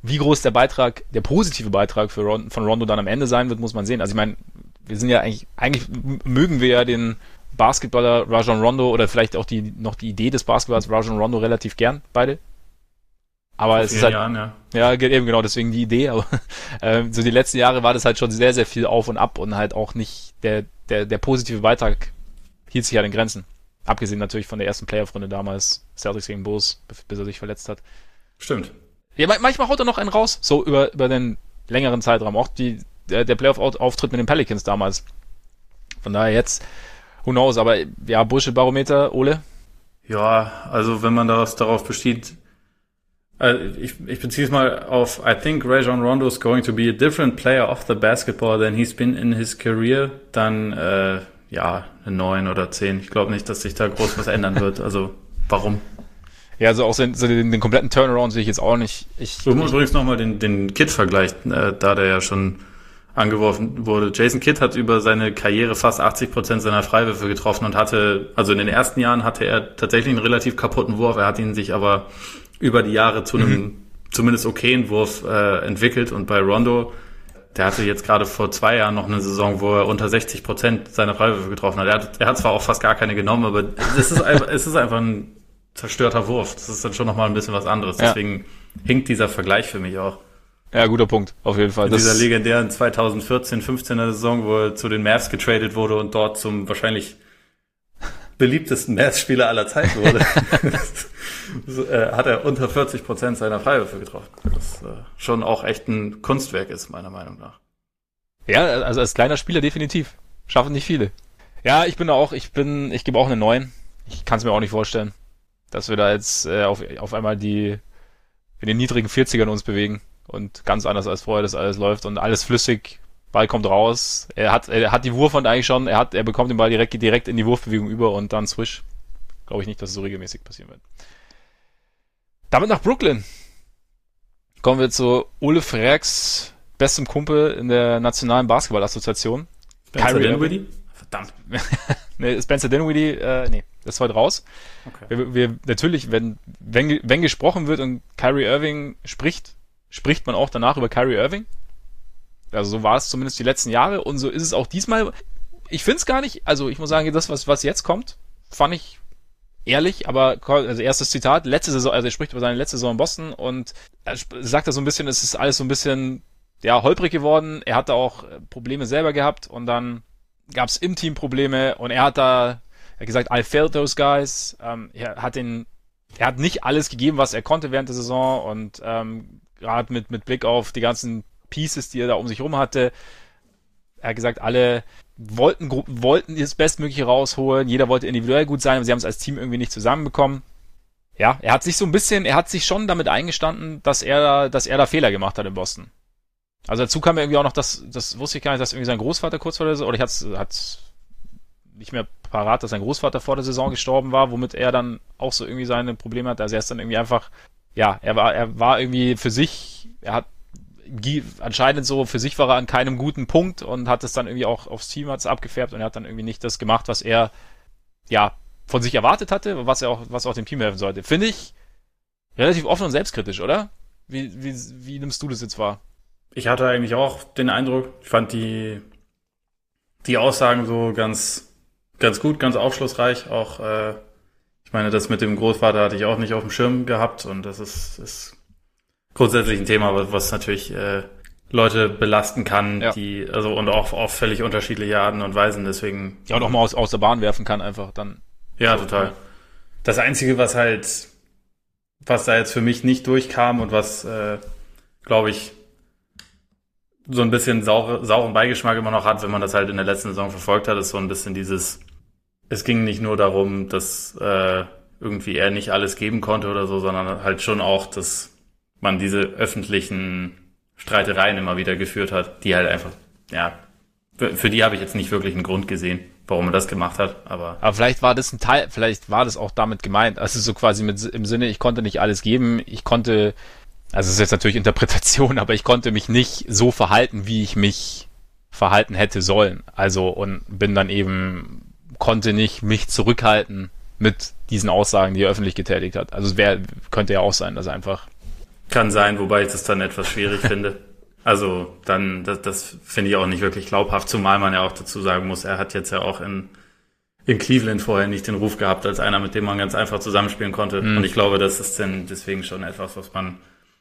Wie groß der Beitrag, der positive Beitrag für Ron, von Rondo dann am Ende sein wird, muss man sehen. Also ich meine, wir sind ja eigentlich, eigentlich mögen wir ja den Basketballer Rajon Rondo oder vielleicht auch die noch die Idee des Basketballers Rajon Rondo relativ gern, beide. Aber es ist halt, Jahren, ja. ja, eben genau, deswegen die Idee, aber äh, so die letzten Jahre war das halt schon sehr, sehr viel auf und ab und halt auch nicht, der, der, der positive Beitrag hielt sich halt in Grenzen. Abgesehen natürlich von der ersten Playoff-Runde damals, Celtics gegen Bulls, bis er sich verletzt hat. Stimmt. Ja, manchmal haut er noch einen raus, so über, über den längeren Zeitraum. Auch die, der, der Playoff-Auftritt mit den Pelicans damals. Von daher jetzt, who knows, aber ja, Bullshit-Barometer, Ole? Ja, also wenn man daraus, darauf besteht, äh, ich, ich beziehe es mal auf, I think Rajon Rondo is going to be a different player off the basketball than he's been in his career, dann äh, ja, eine neun oder zehn. Ich glaube nicht, dass sich da groß was ändern wird. Also, warum? Ja, also auch so den, den kompletten Turnaround sehe ich jetzt auch nicht. Ich, so, ich übrigens nochmal den, den Kidd-Vergleich, äh, da der ja schon angeworfen wurde. Jason Kidd hat über seine Karriere fast achtzig Prozent seiner Freiwürfe getroffen und hatte, also in den ersten Jahren hatte er tatsächlich einen relativ kaputten Wurf. Er hat ihn sich aber über die Jahre zu einem mhm. zumindest okayen Wurf äh, entwickelt. Und bei Rondo, der hatte jetzt gerade vor zwei Jahren noch eine Saison, wo er unter sechzig Prozent seiner Freiwürfe getroffen hat. Er hat, er hat zwar auch fast gar keine genommen, aber es ist einfach, es ist einfach ein zerstörter Wurf. Das ist dann schon nochmal ein bisschen was anderes. Ja. Deswegen hinkt dieser Vergleich für mich auch. Ja, guter Punkt, auf jeden Fall. In dieser legendären zwanzig vierzehn fünfzehner Saison, wo er zu den Mavs getradet wurde und dort zum wahrscheinlich beliebtesten Mavs-Spieler aller Zeit wurde, hat er unter vierzig Prozent seiner Freiwürfe getroffen. Das äh, schon auch echt ein Kunstwerk ist, meiner Meinung nach. Ja, also als kleiner Spieler definitiv. Schaffen nicht viele. Ja, ich bin da auch, ich bin, ich gebe auch eine neun. Ich kann es mir auch nicht vorstellen, dass wir da jetzt äh, auf, auf einmal die in den niedrigen vierzigern uns bewegen und ganz anders als vorher das alles läuft und alles flüssig, Ball kommt raus, er hat er hat die Wurfhand eigentlich schon, er hat er bekommt den Ball direkt direkt in die Wurfbewegung über und dann Swish. Glaube ich nicht, dass es so regelmäßig passieren wird. Damit nach Brooklyn. Kommen wir zu Ole Freaks bestem Kumpel in der Nationalen Basketball-Assoziation. Spencer Dinwiddie? Verdammt. Nee, Spencer Dinwiddie, äh, nee, das ist heute raus. Okay. Wir, wir, natürlich, wenn, wenn, wenn gesprochen wird und Kyrie Irving spricht, spricht man auch danach über Kyrie Irving. Also so war es zumindest die letzten Jahre und so ist es auch diesmal. Ich finde es gar nicht, also ich muss sagen, das, was, was jetzt kommt, fand ich ehrlich, aber also erstes Zitat, letzte Saison, also er spricht über seine letzte Saison in Boston und er sagt da so ein bisschen, es ist alles so ein bisschen, ja, holprig geworden. Er hatte auch Probleme selber gehabt und dann gab es im Team Probleme und er hat da, er hat gesagt, I failed those guys. Ähm, er hat den, er hat nicht alles gegeben, was er konnte während der Saison und ähm, gerade mit mit Blick auf die ganzen Pieces, die er da um sich rum hatte, er hat gesagt, alle wollten wollten das Bestmögliche rausholen, jeder wollte individuell gut sein, aber sie haben es als Team irgendwie nicht zusammenbekommen. Ja, er hat sich so ein bisschen, er hat sich schon damit eingestanden, dass er da, dass er da Fehler gemacht hat in Boston. Also dazu kam irgendwie auch noch, das, das wusste ich gar nicht, dass irgendwie sein Großvater kurz vor der Saison, oder ich hatte hat's nicht mehr parat, dass sein Großvater vor der Saison gestorben war, womit er dann auch so irgendwie seine Probleme hat. Also er ist dann irgendwie einfach, ja, er war, er war irgendwie für sich, er hat anscheinend so, für sich war er an keinem guten Punkt und hat es dann irgendwie auch aufs Team hat's abgefärbt und er hat dann irgendwie nicht das gemacht, was er, ja, von sich erwartet hatte, was er auch, was auch dem Team helfen sollte. Finde ich relativ offen und selbstkritisch, oder? Wie, wie, wie nimmst du das jetzt wahr? Ich hatte eigentlich auch den Eindruck, ich fand die, die Aussagen so ganz, ganz gut, ganz aufschlussreich. Auch, äh, ich meine, das mit dem Großvater hatte ich auch nicht auf dem Schirm gehabt und das ist, ist grundsätzlich ein Thema, was natürlich äh, Leute belasten kann, ja. die, also und auch auf völlig unterschiedliche Arten und Weisen, deswegen. Ja, und auch mal aus, aus der Bahn werfen kann, einfach dann. Ja, so, total. Ja. Das Einzige, was halt, was da jetzt für mich nicht durchkam und was, äh, glaube ich, so ein bisschen saure, sauren Beigeschmack immer noch hat, wenn man das halt in der letzten Saison verfolgt hat, ist so ein bisschen dieses, es ging nicht nur darum, dass äh, irgendwie er nicht alles geben konnte oder so, sondern halt schon auch, dass man diese öffentlichen Streitereien immer wieder geführt hat, die halt einfach, ja, für, für die habe ich jetzt nicht wirklich einen Grund gesehen, warum er das gemacht hat, aber... Aber vielleicht war das ein Teil, vielleicht war das auch damit gemeint, also so quasi mit im Sinne, ich konnte nicht alles geben, ich konnte, also es ist jetzt natürlich Interpretation, aber ich konnte mich nicht so verhalten, wie ich mich verhalten hätte sollen, also und bin dann eben, konnte nicht mich zurückhalten mit diesen Aussagen, die er öffentlich getätigt hat, also es wär, könnte ja auch sein, dass er einfach... Kann sein, wobei ich das dann etwas schwierig finde. Also dann, das, das finde ich auch nicht wirklich glaubhaft, zumal man ja auch dazu sagen muss, er hat jetzt ja auch in, in Cleveland vorher nicht den Ruf gehabt als einer, mit dem man ganz einfach zusammenspielen konnte. Mhm. Und ich glaube, das ist dann deswegen schon etwas, was man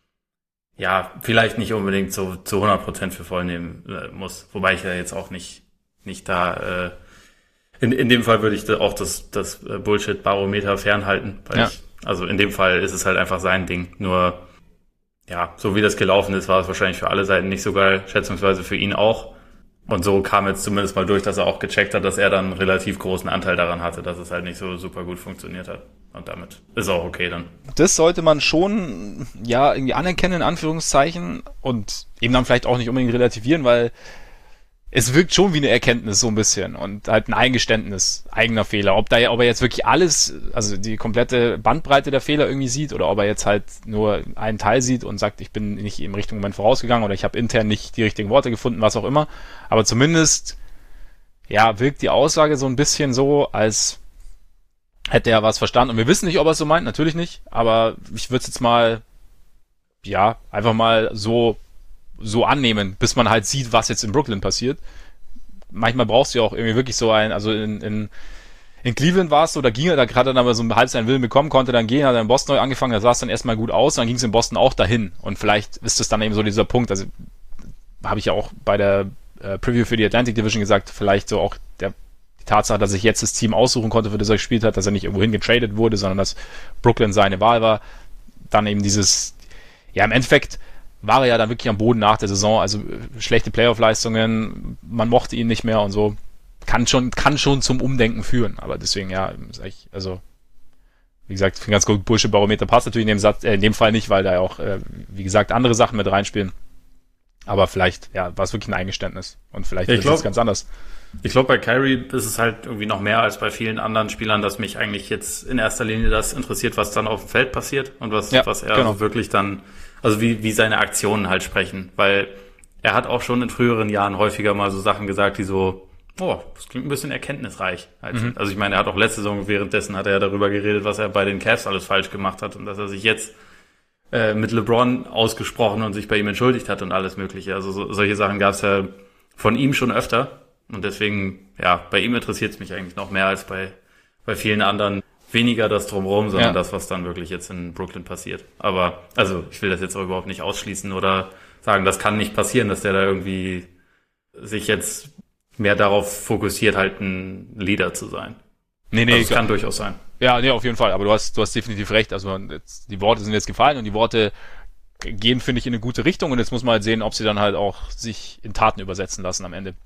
ja vielleicht nicht unbedingt so zu hundert Prozent für voll nehmen äh, muss. Wobei ich ja jetzt auch nicht nicht da äh, in in dem Fall würde ich da auch das das Bullshit-Barometer fernhalten, weil ja. ich, also in dem Fall ist es halt einfach sein Ding. Nur ja, so wie das gelaufen ist, war es wahrscheinlich für alle Seiten nicht so geil, schätzungsweise für ihn auch. Und so kam jetzt zumindest mal durch, dass er auch gecheckt hat, dass er dann einen relativ großen Anteil daran hatte, dass es halt nicht so super gut funktioniert hat. Und damit ist auch okay dann. Das sollte man schon, ja, irgendwie anerkennen, in Anführungszeichen, und eben dann vielleicht auch nicht unbedingt relativieren, weil es wirkt schon wie eine Erkenntnis so ein bisschen und halt ein Eingeständnis eigener Fehler. Ob da, ob er jetzt wirklich alles, also die komplette Bandbreite der Fehler irgendwie sieht oder ob er jetzt halt nur einen Teil sieht und sagt, ich bin nicht im richtigen Moment vorausgegangen oder ich habe intern nicht die richtigen Worte gefunden, was auch immer. Aber zumindest, ja, wirkt die Aussage so ein bisschen so, als hätte er was verstanden. Und wir wissen nicht, ob er es so meint, natürlich nicht. Aber ich würde es jetzt mal, ja, einfach mal so so annehmen, bis man halt sieht, was jetzt in Brooklyn passiert. Manchmal brauchst du ja auch irgendwie wirklich so ein, also in, in, in Cleveland war es so, da ging er, da hat er dann aber so halb seinen Willen bekommen, konnte dann gehen, hat er in Boston neu angefangen, da sah es dann erstmal gut aus, dann ging es in Boston auch dahin. Und vielleicht ist das dann eben so dieser Punkt, also habe ich ja auch bei der äh, Preview für die Atlantic Division gesagt, vielleicht so auch der die Tatsache, dass sich jetzt das Team aussuchen konnte, für das er gespielt hat, dass er nicht irgendwo hingetradet wurde, sondern dass Brooklyn seine Wahl war. Dann eben dieses, ja, im Endeffekt war er ja dann wirklich am Boden nach der Saison, also schlechte Playoff-Leistungen, man mochte ihn nicht mehr und so, kann schon kann schon zum Umdenken führen, aber deswegen, ja, also wie gesagt, für ein ganz gut Bullshit-Barometer passt natürlich in dem Satz, äh, in dem Fall nicht, weil da ja auch, äh, wie gesagt, andere Sachen mit reinspielen, aber vielleicht, ja, war es wirklich ein Eingeständnis und vielleicht ja, ist es ganz anders. Ich glaube, bei Kyrie ist es halt irgendwie noch mehr als bei vielen anderen Spielern, dass mich eigentlich jetzt in erster Linie das interessiert, was dann auf dem Feld passiert und was, ja, was er genau. wirklich dann, also wie, wie seine Aktionen halt sprechen, weil er hat auch schon in früheren Jahren häufiger mal so Sachen gesagt, die so, oh, das klingt ein bisschen erkenntnisreich. Also, mhm. also ich meine, er hat auch letzte Saison, währenddessen hat er ja darüber geredet, was er bei den Cavs alles falsch gemacht hat und dass er sich jetzt äh, mit LeBron ausgesprochen und sich bei ihm entschuldigt hat und alles Mögliche. Also so, solche Sachen gab es ja von ihm schon öfter. Und deswegen, ja, bei ihm interessiert es mich eigentlich noch mehr als bei bei vielen anderen. Weniger das Drumherum, sondern ja. das, was dann wirklich jetzt in Brooklyn passiert. Aber, also, ich will das jetzt auch überhaupt nicht ausschließen oder sagen, das kann nicht passieren, dass der da irgendwie sich jetzt mehr darauf fokussiert, halt ein Leader zu sein. Nee, nee. Also, das kann durchaus sein. Ja, nee, auf jeden Fall. Aber du hast, du hast definitiv recht. Also, jetzt, die Worte sind jetzt gefallen und die Worte gehen, finde ich, in eine gute Richtung und jetzt muss man halt sehen, ob sie dann halt auch sich in Taten übersetzen lassen am Ende.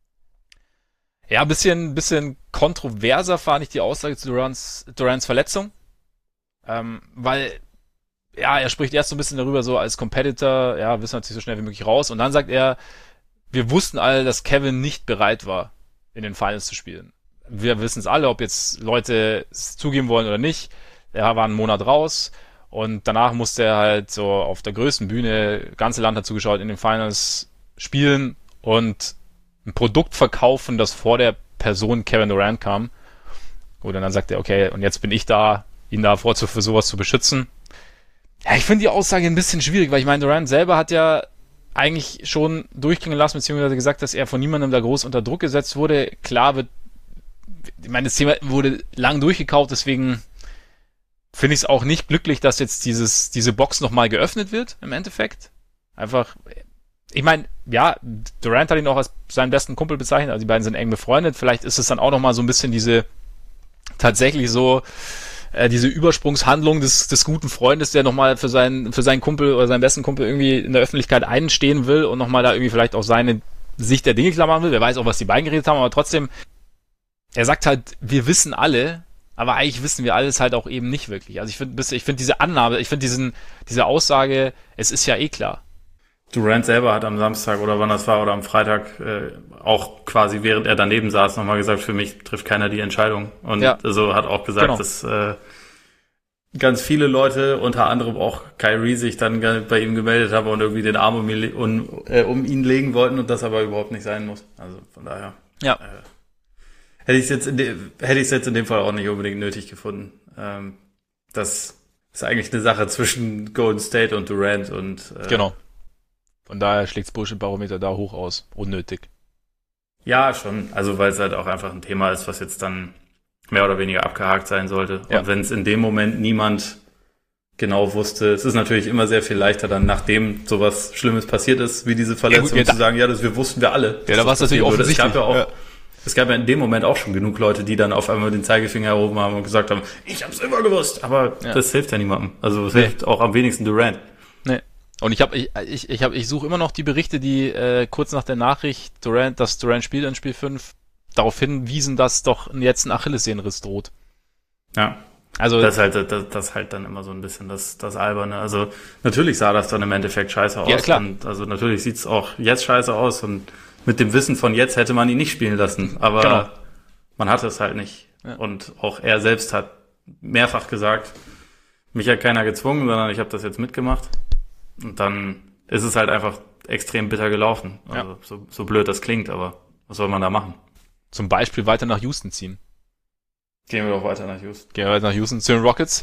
Ja, ein bisschen, bisschen kontroverser fand ich die Aussage zu Durants, Durants Verletzung. Ähm, weil, ja, er spricht erst so ein bisschen darüber, so als Competitor, ja, wissen wir natürlich so schnell wie möglich raus. Und dann sagt er, wir wussten alle, dass Kevin nicht bereit war, in den Finals zu spielen. Wir wissen es alle, ob jetzt Leute es zugeben wollen oder nicht. Er war einen Monat raus und danach musste er halt so auf der größten Bühne, ganze Land hat zugeschaut, in den Finals spielen und ein Produkt verkaufen, das vor der Person Kevin Durant kam. Gut, und dann sagt er, okay, und jetzt bin ich da, ihn davor zu, für sowas zu beschützen. Ja, ich finde die Aussage ein bisschen schwierig, weil ich meine, Durant selber hat ja eigentlich schon durchklingen lassen, beziehungsweise gesagt, dass er von niemandem da groß unter Druck gesetzt wurde. Klar wird, ich meine, das Thema wurde lang durchgekaut, deswegen finde ich es auch nicht glücklich, dass jetzt dieses, diese Box nochmal geöffnet wird, im Endeffekt. Einfach, ich meine, ja, Durant hat ihn auch als seinen besten Kumpel bezeichnet, also die beiden sind eng befreundet, vielleicht ist es dann auch nochmal so ein bisschen diese, tatsächlich so, äh, diese Übersprungshandlung des, des guten Freundes, der nochmal für seinen, für seinen Kumpel oder seinen besten Kumpel irgendwie in der Öffentlichkeit einstehen will und nochmal da irgendwie vielleicht auch seine Sicht der Dinge klar machen will, wer weiß auch, was die beiden geredet haben, aber trotzdem, er sagt halt, wir wissen alle, aber eigentlich wissen wir alles halt auch eben nicht wirklich. Also ich finde, ich finde diese Annahme, ich finde diesen, diese Aussage, es ist ja eh klar. Durant selber hat am Samstag oder wann das war oder am Freitag äh, auch quasi während er daneben saß nochmal gesagt, für mich trifft keiner die Entscheidung. Und ja. also hat auch gesagt, genau. dass äh, ganz viele Leute, unter anderem auch Kyrie, sich dann bei ihm gemeldet haben und irgendwie den Arm um ihn, um, äh, um ihn legen wollten und das aber überhaupt nicht sein muss. Also von daher ja. äh, hätte ich es jetzt in de- hätte ich es jetzt in dem Fall auch nicht unbedingt nötig gefunden. Ähm, das ist eigentlich eine Sache zwischen Golden State und Durant und äh, genau. Von daher schlägt das Bullshit-Barometer da hoch aus. Unnötig. Ja, schon. Also weil es halt auch einfach ein Thema ist, was jetzt dann mehr oder weniger abgehakt sein sollte. Ja. Und wenn es in dem Moment niemand genau wusste, es ist natürlich immer sehr viel leichter dann, nachdem sowas Schlimmes passiert ist, wie diese Verletzung, ja, gut, ja, zu sagen, ja, das wir wussten wir alle. Ja, da war es natürlich offensichtlich. Es gab ja auch, ja. es gab ja in dem Moment auch schon genug Leute, die dann auf einmal den Zeigefinger erhoben haben und gesagt haben, ich hab's immer gewusst. Aber ja. das hilft ja niemandem. Also es nee. hilft auch am wenigsten Durant. Nee. Und ich habe ich ich ich habe ich suche immer noch die Berichte, die äh, kurz nach der Nachricht Durant, dass Durant spielt in Spiel fünf, darauf hinwiesen, dass doch jetzt ein Achillessehnenriss droht. Ja. Also das ist halt das, das ist halt dann immer so ein bisschen das das Alberne. Also natürlich sah das dann im Endeffekt scheiße aus. Ja, klar. Und also natürlich sieht's auch jetzt scheiße aus und mit dem Wissen von jetzt hätte man ihn nicht spielen lassen, aber genau. man hatte es halt nicht. Ja. Und auch er selbst hat mehrfach gesagt, mich hat keiner gezwungen, sondern ich habe das jetzt mitgemacht. Und dann ist es halt einfach extrem bitter gelaufen. Also ja. so, so blöd das klingt, aber was soll man da machen? Zum Beispiel weiter nach Houston ziehen. Gehen wir doch weiter nach Houston. Gehen wir weiter nach Houston zu den Rockets.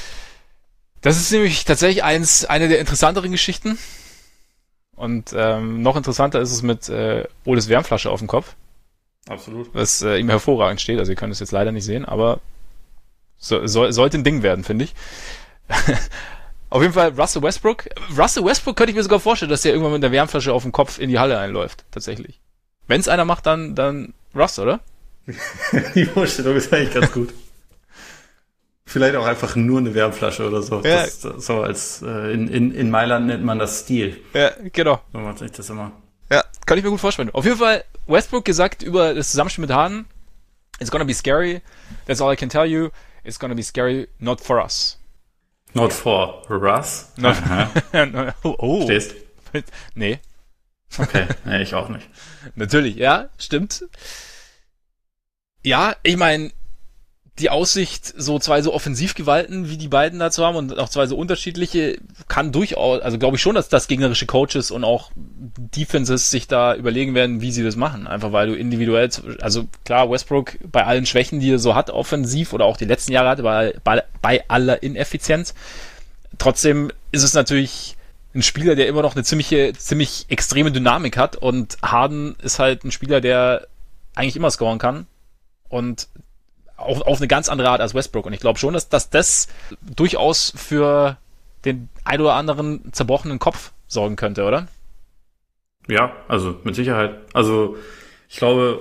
Das ist nämlich tatsächlich eins, eine der interessanteren Geschichten. Und ähm, noch interessanter ist es mit äh, Oles Wärmflasche auf dem Kopf. Absolut. Was äh, ihm hervorragend steht. Also ihr könnt es jetzt leider nicht sehen, aber so, so, sollte ein Ding werden, finde ich. Auf jeden Fall Russell Westbrook. Russell Westbrook könnte ich mir sogar vorstellen, dass der irgendwann mit der Wärmflasche auf dem Kopf in die Halle einläuft. Tatsächlich. Wenn es einer macht, dann, dann Russ, oder? Die Vorstellung ist eigentlich ganz gut. Vielleicht auch einfach nur eine Wärmflasche oder so. Ja. Das, das, so als äh, in, in, in Mailand nennt man das Stil. Ja, genau. So macht sich das immer. Ja, kann ich mir gut vorstellen. Auf jeden Fall Westbrook gesagt über das Zusammenspiel mit Harden. It's gonna be scary. That's all I can tell you. It's gonna be scary, not for us. Not for Russ? Not oh, oh. Stehst? Nee. Okay, nee, ich auch nicht. Natürlich, ja, stimmt. Ja, ich meine, die Aussicht, so zwei so Offensivgewalten wie die beiden da zu haben und auch zwei so unterschiedliche, kann durchaus, also glaube ich schon, dass das gegnerische Coaches und auch Defenses sich da überlegen werden, wie sie das machen. Einfach weil du individuell, also klar, Westbrook bei allen Schwächen, die er so hat, offensiv oder auch die letzten Jahre hatte, bei, bei, bei aller Ineffizienz. Trotzdem ist es natürlich ein Spieler, der immer noch eine ziemliche, ziemlich extreme Dynamik hat und Harden ist halt ein Spieler, der eigentlich immer scoren kann. Und auf, auf eine ganz andere Art als Westbrook. Und ich glaube schon, dass, dass das durchaus für den ein oder anderen zerbrochenen Kopf sorgen könnte, oder? Ja, also mit Sicherheit. Also ich glaube,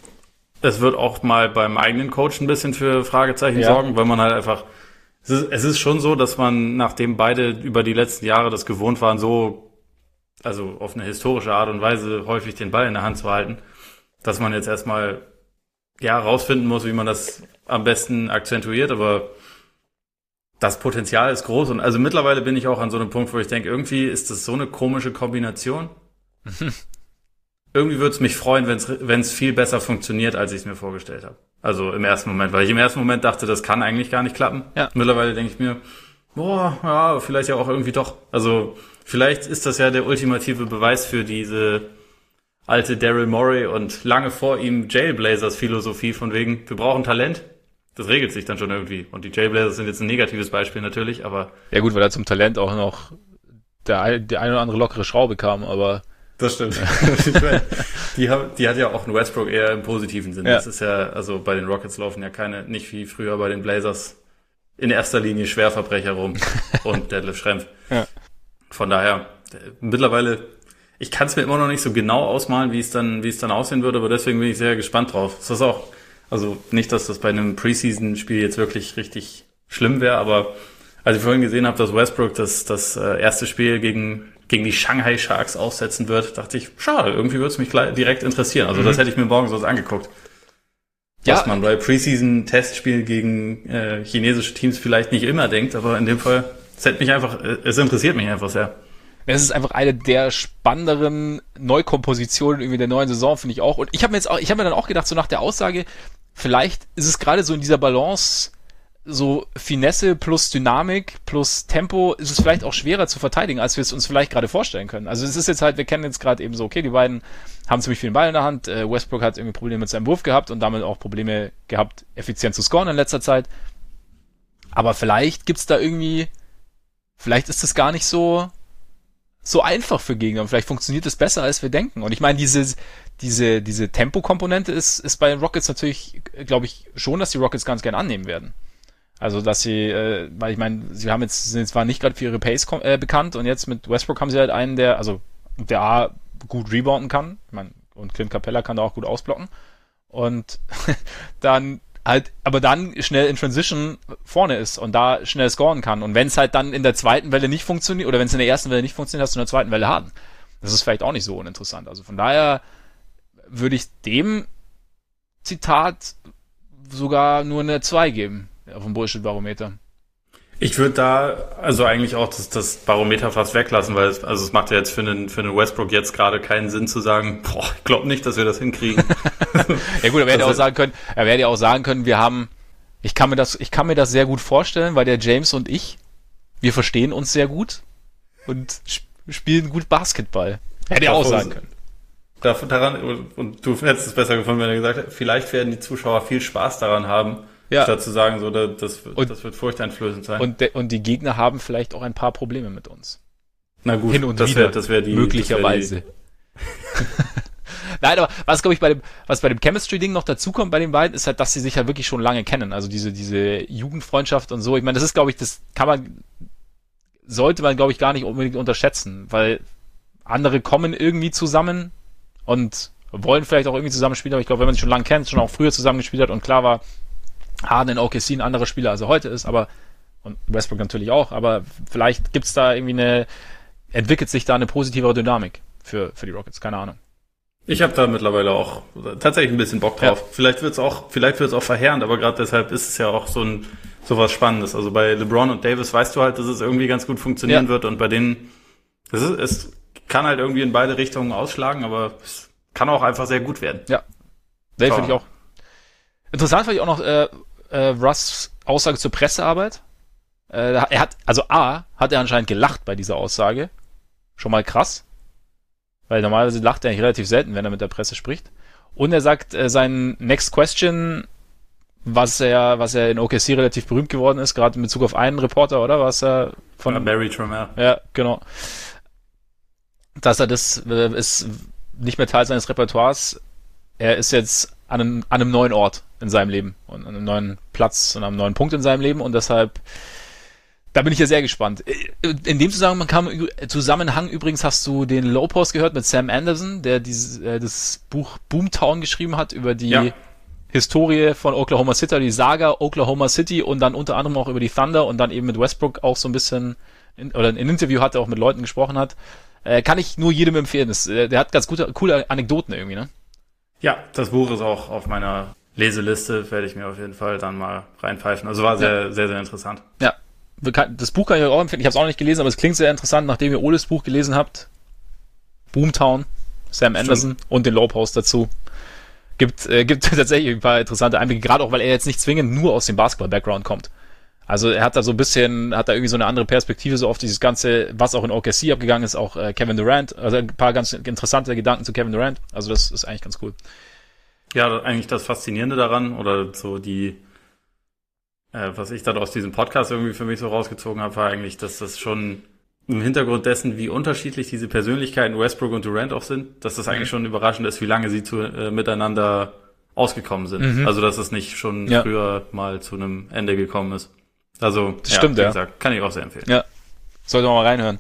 es wird auch mal beim eigenen Coach ein bisschen für Fragezeichen ja. sorgen, weil man halt einfach, es ist, es ist schon so, dass man, nachdem beide über die letzten Jahre das gewohnt waren, so, also auf eine historische Art und Weise häufig den Ball in der Hand zu halten, dass man jetzt erstmal ja, rausfinden muss, wie man das am besten akzentuiert, aber das Potenzial ist groß und also mittlerweile bin ich auch an so einem Punkt, wo ich denke, irgendwie ist das so eine komische Kombination. Irgendwie würde es mich freuen, wenn es wenn es viel besser funktioniert, als ich es mir vorgestellt habe. Also im ersten Moment, weil ich im ersten Moment dachte, das kann eigentlich gar nicht klappen. Ja. Mittlerweile denke ich mir, boah, ja, vielleicht ja auch irgendwie doch. Also vielleicht ist das ja der ultimative Beweis für diese alte Daryl Morey und lange vor ihm Jailblazers Philosophie von wegen, wir brauchen Talent. Das regelt sich dann schon irgendwie. Und die Jailblazers sind jetzt ein negatives Beispiel natürlich, aber... Ja gut, weil da zum Talent auch noch der, der eine oder andere lockere Schraube kam, aber... Das stimmt. die, haben, die hat ja auch einen Westbrook eher im positiven Sinn. Ja. Das ist ja, also bei den Rockets laufen ja keine, nicht wie früher bei den Blazers, in erster Linie Schwerverbrecher rum und Detlef Schrempf. Ja. Von daher, mittlerweile... Ich kann es mir immer noch nicht so genau ausmalen, wie es dann, wie es dann aussehen würde, aber deswegen bin ich sehr gespannt drauf. Das ist auch, also nicht, dass das bei einem Preseason-Spiel jetzt wirklich richtig schlimm wäre, aber als ich vorhin gesehen habe, dass Westbrook das, das äh, erste Spiel gegen, gegen die Shanghai Sharks aussetzen wird, dachte ich, schade, irgendwie würde es mich gleich direkt interessieren. Also mhm. das hätte ich mir morgen so angeguckt. Ja. Was man bei Preseason-Testspielen gegen äh, chinesische Teams vielleicht nicht immer denkt, aber in dem Fall, es hätte mich einfach, es interessiert mich einfach sehr. Es ist einfach eine der spannenderen Neukompositionen irgendwie der neuen Saison, finde ich auch. Und ich habe mir jetzt auch, ich habe mir dann auch gedacht, so nach der Aussage, vielleicht ist es gerade so in dieser Balance, so Finesse plus Dynamik plus Tempo, ist es vielleicht auch schwerer zu verteidigen, als wir es uns vielleicht gerade vorstellen können. Also es ist jetzt halt, wir kennen jetzt gerade eben so, okay, die beiden haben ziemlich viel Ball in der Hand, äh, Westbrook hat irgendwie Probleme mit seinem Wurf gehabt und damit auch Probleme gehabt, effizient zu scoren in letzter Zeit. Aber vielleicht gibt's da irgendwie, vielleicht ist das gar nicht so, so einfach für Gegner und vielleicht funktioniert es besser, als wir denken. Und ich meine, diese, diese, diese Tempo-Komponente ist, ist bei den Rockets natürlich, glaube ich, schon, dass die Rockets ganz gern annehmen werden. Also, dass sie, äh, weil ich meine, sie haben jetzt, sind zwar nicht gerade für ihre Pace äh, bekannt und jetzt mit Westbrook haben sie halt einen, der, also, der A, gut rebounden kann. Ich meine, und Clint Capella kann da auch gut ausblocken. Und dann halt, aber dann schnell in Transition vorne ist und da schnell scoren kann. Und wenn es halt dann in der zweiten Welle nicht funktioniert, oder wenn es in der ersten Welle nicht funktioniert, hast du in der zweiten Welle Harden. Das ist vielleicht auch nicht so uninteressant. Also von daher würde ich dem Zitat sogar nur eine zwei geben auf dem Bullshit-Barometer. Ich würde da also eigentlich auch das, das Barometer fast weglassen, weil es, also es macht ja jetzt für einen, für einen Westbrook jetzt gerade keinen Sinn zu sagen, boah, ich glaube nicht, dass wir das hinkriegen. Ja gut, er hätte auch sagen können, er hätte ja auch sagen können, wir haben, ich kann mir das, ich kann mir das sehr gut vorstellen, weil der James und ich, wir verstehen uns sehr gut und sp- spielen gut Basketball. Hätte er auch sagen können. Daran, und du hättest es besser gefunden, wenn er gesagt hätte, vielleicht werden die Zuschauer viel Spaß daran haben, ja. statt zu sagen, so, das, und, das wird furchteinflößend sein. Und, de, und die Gegner haben vielleicht auch ein paar Probleme mit uns. Na gut, hin und das wieder, wär, das wär die, möglicherweise. Das wär die Nein, aber was, glaube ich, bei dem, was bei dem Chemistry-Ding noch dazukommt bei den beiden, ist halt, dass sie sich halt wirklich schon lange kennen. Also diese, diese Jugendfreundschaft und so. Ich meine, das ist, glaube ich, das kann man, sollte man, glaube ich, gar nicht unbedingt unterschätzen, weil andere kommen irgendwie zusammen und wollen vielleicht auch irgendwie zusammen spielen, aber ich glaube, wenn man sich schon lange kennt, schon auch früher zusammen gespielt hat und klar war, Harden in O K C ein anderer Spieler, als er heute ist, aber, und Westbrook natürlich auch, aber vielleicht gibt's da irgendwie eine, entwickelt sich da eine positivere Dynamik für, für die Rockets, keine Ahnung. Ich habe da mittlerweile auch tatsächlich ein bisschen Bock drauf. Ja. Vielleicht wird's auch, vielleicht wird's auch verheerend, aber gerade deshalb ist es ja auch so ein sowas Spannendes. Also bei LeBron und Davis weißt du halt, dass es irgendwie ganz gut funktionieren ja. wird und bei denen, es, ist, es kann halt irgendwie in beide Richtungen ausschlagen, aber es kann auch einfach sehr gut werden. Ja, das finde ich auch. Interessant fand ich auch noch äh, äh, Russ' Aussage zur Pressearbeit. Äh, er hat, also A, hat er anscheinend gelacht bei dieser Aussage. Schon mal krass. Weil normalerweise lacht er relativ selten, wenn er mit der Presse spricht. Und er sagt, äh, sein Next Question, was er, was er in O K C relativ berühmt geworden ist, gerade in Bezug auf einen Reporter, oder? Was er von ja, Barry Tremere. Ja, genau. Dass er das äh, ist nicht mehr Teil seines Repertoires. Er ist jetzt an einem, an einem neuen Ort in seinem Leben und an einem neuen Platz und an einem neuen Punkt in seinem Leben und deshalb, da bin ich ja sehr gespannt. In dem Zusammenhang, kam, Zusammenhang übrigens hast du den Low Post gehört mit Sam Anderson, der dieses, äh, das Buch Boomtown geschrieben hat über die ja. Historie von Oklahoma City, die Saga Oklahoma City und dann unter anderem auch über die Thunder und dann eben mit Westbrook auch so ein bisschen, in, oder ein Interview hatte, auch mit Leuten gesprochen hat. Äh, kann ich nur jedem empfehlen. Das, äh, der hat ganz gute, coole Anekdoten irgendwie, ne? Ja, das Buch ist auch auf meiner Leseliste, werde ich mir auf jeden Fall dann mal reinpfeifen. Also war sehr, ja. sehr, sehr interessant. Ja, das Buch kann ich euch auch empfehlen. Ich habe es auch noch nicht gelesen, aber es klingt sehr interessant, nachdem ihr Oles Buch gelesen habt. Boomtown, Sam Anderson Stimmt. und den Low Post dazu. Gibt, äh, gibt tatsächlich ein paar interessante Einblicke, gerade auch, weil er jetzt nicht zwingend nur aus dem Basketball-Background kommt. Also er hat da so ein bisschen, hat da irgendwie so eine andere Perspektive so auf dieses Ganze, was auch in O K C abgegangen ist, auch äh, Kevin Durant, also ein paar ganz interessante Gedanken zu Kevin Durant. Also das ist eigentlich ganz cool. Ja, eigentlich das Faszinierende daran oder so die, äh, was ich dann aus diesem Podcast irgendwie für mich so rausgezogen habe, war eigentlich, dass das schon im Hintergrund dessen, wie unterschiedlich diese Persönlichkeiten Westbrook und Durant auch sind, dass das eigentlich schon überraschend ist, wie lange sie zu, äh, miteinander ausgekommen sind. Mhm. Also dass es nicht schon ja. früher mal zu einem Ende gekommen ist. Also, das ja, stimmt, wie ja. gesagt, kann ich auch sehr empfehlen. Ja, sollte man mal reinhören.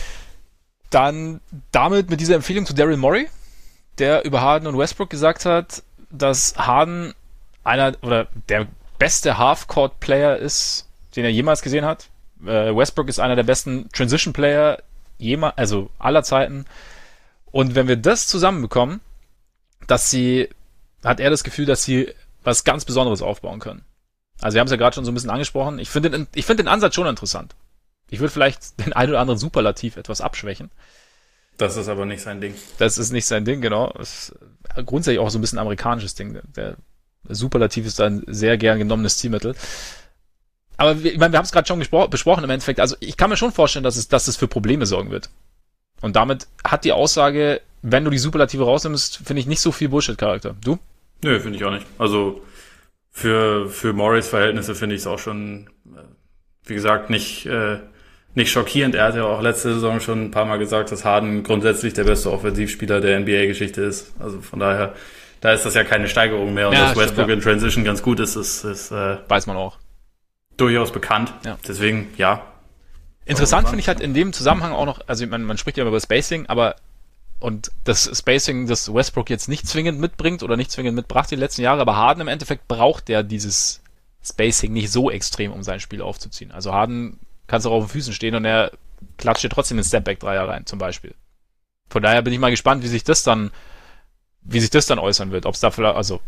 Dann damit mit dieser Empfehlung zu Daryl Morey, der über Harden und Westbrook gesagt hat, dass Harden einer oder der beste Half-Court-Player ist, den er jemals gesehen hat. Äh, Westbrook ist einer der besten Transition-Player jemals, also aller Zeiten. Und wenn wir das zusammenbekommen, dass sie, hat er das Gefühl, dass sie was ganz Besonderes aufbauen können. Also wir haben es ja gerade schon so ein bisschen angesprochen. Ich finde den, ich finde den Ansatz schon interessant. Ich würde vielleicht den ein oder anderen Superlativ etwas abschwächen. Das ist aber nicht sein Ding. Das ist nicht sein Ding, genau. Das ist grundsätzlich auch so ein bisschen ein amerikanisches Ding. Der Superlativ ist ein sehr gern genommenes Zielmittel. Aber wir, ich meine, wir haben es gerade schon gespro- besprochen im Endeffekt. Also ich kann mir schon vorstellen, dass es, dass es für Probleme sorgen wird. Und damit hat die Aussage, wenn du die Superlative rausnimmst, finde ich nicht so viel Bullshit-Charakter. Du? Nö, finde ich auch nicht. Also Für, für Morris Verhältnisse finde ich es auch schon wie gesagt, nicht, äh, nicht schockierend. Er hat ja auch letzte Saison schon ein paar Mal gesagt, dass Harden grundsätzlich der beste Offensivspieler der N B A-Geschichte ist. Also von daher, da ist das ja keine Steigerung mehr. Und ja, dass Westbrook stimmt, ja. in Transition ganz gut ist, ist, ist äh, weiß man auch. Durchaus bekannt. Ja. Deswegen, ja. Interessant finde ich halt in dem Zusammenhang auch noch, also man, man spricht ja über Spacing, aber und das Spacing, das Westbrook jetzt nicht zwingend mitbringt oder nicht zwingend mitbrachte die letzten Jahre, aber Harden im Endeffekt braucht der dieses Spacing nicht so extrem, um sein Spiel aufzuziehen. Also Harden kann es auch auf den Füßen stehen und er klatscht dir trotzdem den Stepback-Dreier rein, zum Beispiel. Von daher bin ich mal gespannt, wie sich das dann, wie sich das dann äußern wird. Ob es da vielleicht, also,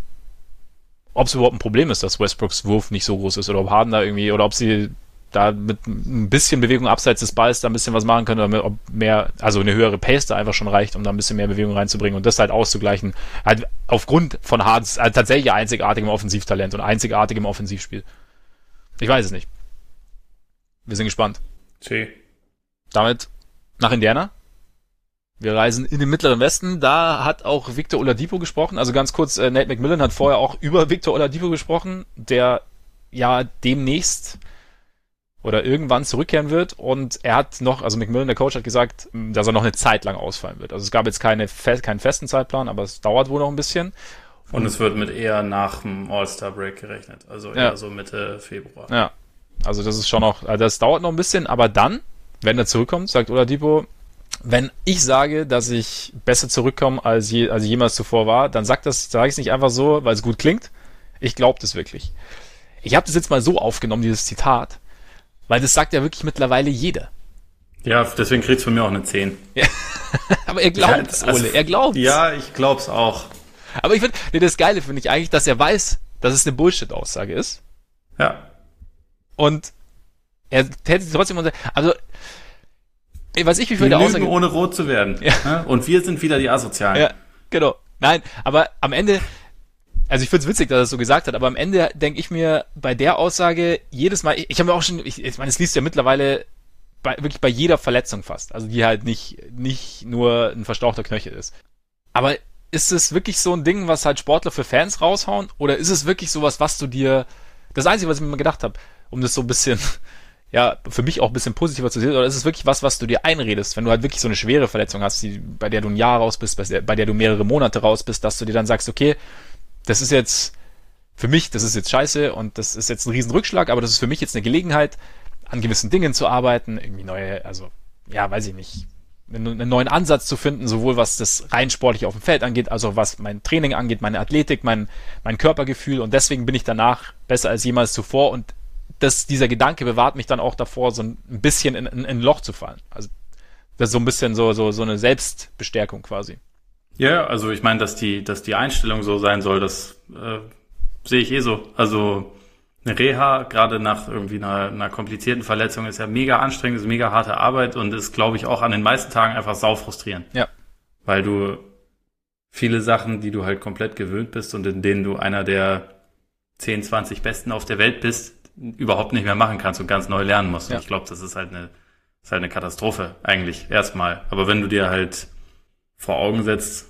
ob es überhaupt ein Problem ist, dass Westbrooks Wurf nicht so groß ist oder ob Harden da irgendwie, oder ob sie da mit ein bisschen Bewegung abseits des Balls da ein bisschen was machen können oder ob mehr, also eine höhere Pace da einfach schon reicht, um da ein bisschen mehr Bewegung reinzubringen und das halt auszugleichen. Halt aufgrund von Hardens halt tatsächlich einzigartigem Offensivtalent und einzigartigem Offensivspiel. Ich weiß es nicht. Wir sind gespannt. See. Damit nach Indiana. Wir reisen in den Mittleren Westen. Da hat auch Victor Oladipo gesprochen. Also ganz kurz, äh, Nate McMillan hat vorher auch über Victor Oladipo gesprochen, der ja demnächst oder irgendwann zurückkehren wird. Und er hat noch, also McMillan, der Coach, hat gesagt, dass er noch eine Zeit lang ausfallen wird. Also es gab jetzt keine, keinen festen Zeitplan, aber es dauert wohl noch ein bisschen. Und, Und es wird mit eher nach dem All-Star-Break gerechnet. Also eher ja. so Mitte Februar. Ja, also das ist schon noch, also das dauert noch ein bisschen, aber dann, wenn er zurückkommt, sagt Oladipo, wenn ich sage, dass ich besser zurückkomme, als, je, als ich jemals zuvor war, dann sagt das, sage ich es nicht einfach so, weil es gut klingt. Ich glaube das wirklich. Ich habe das jetzt mal so aufgenommen, dieses Zitat, weil das sagt ja wirklich mittlerweile jeder. Ja, deswegen kriegt's von mir auch eine zehn. Ja. Aber er glaubt's, ja, also, Ole, er glaubt's. Ja, ich glaub's auch. Aber ich finde, nee, das Geile finde ich eigentlich, dass er weiß, dass es eine Bullshit-Aussage ist. Ja. Und er hätte sie trotzdem unter, also, was ich wie viel der Aussage, ohne rot zu werden. Ja. Und wir sind wieder die Asozialen. Ja, genau. Nein, aber am Ende, also ich finde es witzig, dass er es so gesagt hat, aber am Ende denke ich mir bei der Aussage jedes Mal, ich, ich habe mir auch schon, ich, ich meine, es liest ja mittlerweile bei, wirklich bei jeder Verletzung fast, also die halt nicht, nicht nur ein verstauchter Knöchel ist. Aber ist es wirklich so ein Ding, was halt Sportler für Fans raushauen, oder ist es wirklich sowas, was du dir, das Einzige, was ich mir mal gedacht habe, um das so ein bisschen, ja, für mich auch ein bisschen positiver zu sehen, oder ist es wirklich was, was du dir einredest, wenn du halt wirklich so eine schwere Verletzung hast, die, bei der du ein Jahr raus bist, bei der, bei der du mehrere Monate raus bist, dass du dir dann sagst, okay, das ist jetzt, für mich, das ist jetzt scheiße und das ist jetzt ein riesen Rückschlag, aber das ist für mich jetzt eine Gelegenheit, an gewissen Dingen zu arbeiten, irgendwie neue, also, ja, weiß ich nicht, einen neuen Ansatz zu finden, sowohl was das rein sportlich auf dem Feld angeht, als auch was mein Training angeht, meine Athletik, mein, mein Körpergefühl, und deswegen bin ich danach besser als jemals zuvor, und das, dieser Gedanke bewahrt mich dann auch davor, so ein bisschen in, in, in ein Loch zu fallen. Also das ist so ein bisschen so, so, so eine Selbstbestärkung quasi. Ja, also ich meine, dass die, dass die Einstellung so sein soll, das äh, sehe ich eh so. Also eine Reha, gerade nach irgendwie einer, einer komplizierten Verletzung, ist ja mega anstrengend, ist mega harte Arbeit und ist, glaube ich, auch an den meisten Tagen einfach sau frustrierend. Ja. Weil du viele Sachen, die du halt komplett gewöhnt bist und in denen du einer der zehn, zwanzig Besten auf der Welt bist, überhaupt nicht mehr machen kannst und ganz neu lernen musst. Ja. Und ich glaube, das ist halt eine, ist halt eine Katastrophe eigentlich erstmal. Aber wenn du dir halt vor Augen setzt,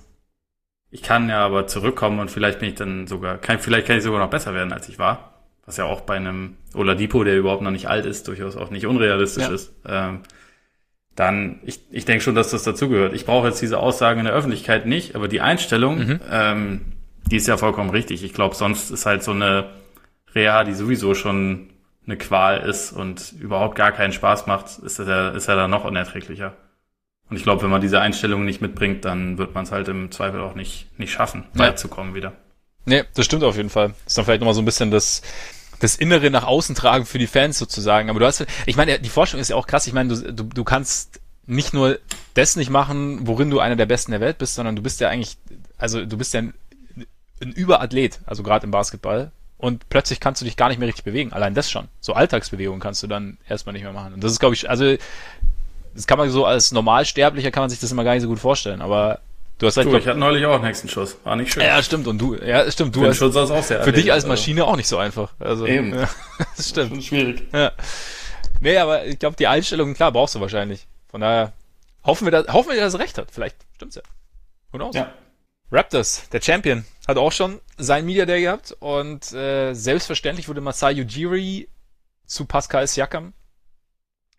ich kann ja aber zurückkommen und vielleicht bin ich dann sogar, kann, vielleicht kann ich sogar noch besser werden, als ich war. Was ja auch bei einem Oladipo, der überhaupt noch nicht alt ist, durchaus auch nicht unrealistisch ja. ist. Ähm, dann, ich, ich denke schon, dass das dazugehört. Ich brauche jetzt diese Aussagen in der Öffentlichkeit nicht, aber die Einstellung, mhm. ähm, die ist ja vollkommen richtig. Ich glaube, sonst ist halt so eine Reha, die sowieso schon eine Qual ist und überhaupt gar keinen Spaß macht, ist er, ist er dann noch unerträglicher. Und ich glaube, wenn man diese Einstellung nicht mitbringt, dann wird man es halt im Zweifel auch nicht, nicht schaffen, ja. weit zu kommen wieder. Nee, das stimmt auf jeden Fall. Das ist dann vielleicht nochmal so ein bisschen das, das Innere nach außen tragen für die Fans sozusagen. Aber du hast, ich meine, die Forschung ist ja auch krass. Ich meine, du, du, du kannst nicht nur das nicht machen, worin du einer der Besten der Welt bist, sondern du bist ja eigentlich, also du bist ja ein, ein Überathlet, also gerade im Basketball. Und plötzlich kannst du dich gar nicht mehr richtig bewegen. Allein das schon. So Alltagsbewegungen kannst du dann erstmal nicht mehr machen. Und das ist, glaube ich, also das kann man so als Normalsterblicher kann man sich das immer gar nicht so gut vorstellen. Aber du hast halt, du, glaub, ich hatte neulich auch einen Hexenschuss. War nicht schön. Ja, stimmt. Und du, ja, stimmt. Du hast, auch sehr für dich als Maschine also. Auch nicht so einfach. Also, eben. Ja, das stimmt. Das ist schwierig. Ja. Nee, aber ich glaube, die Einstellung, klar, brauchst du wahrscheinlich. Von daher hoffen wir, dass, hoffen wir, dass er recht hat. Vielleicht stimmt's ja. Who knows? Ja. Raptors, der Champion, hat auch schon sein Media Day gehabt und äh, selbstverständlich wurde Masai Ujiri zu Pascal Siakam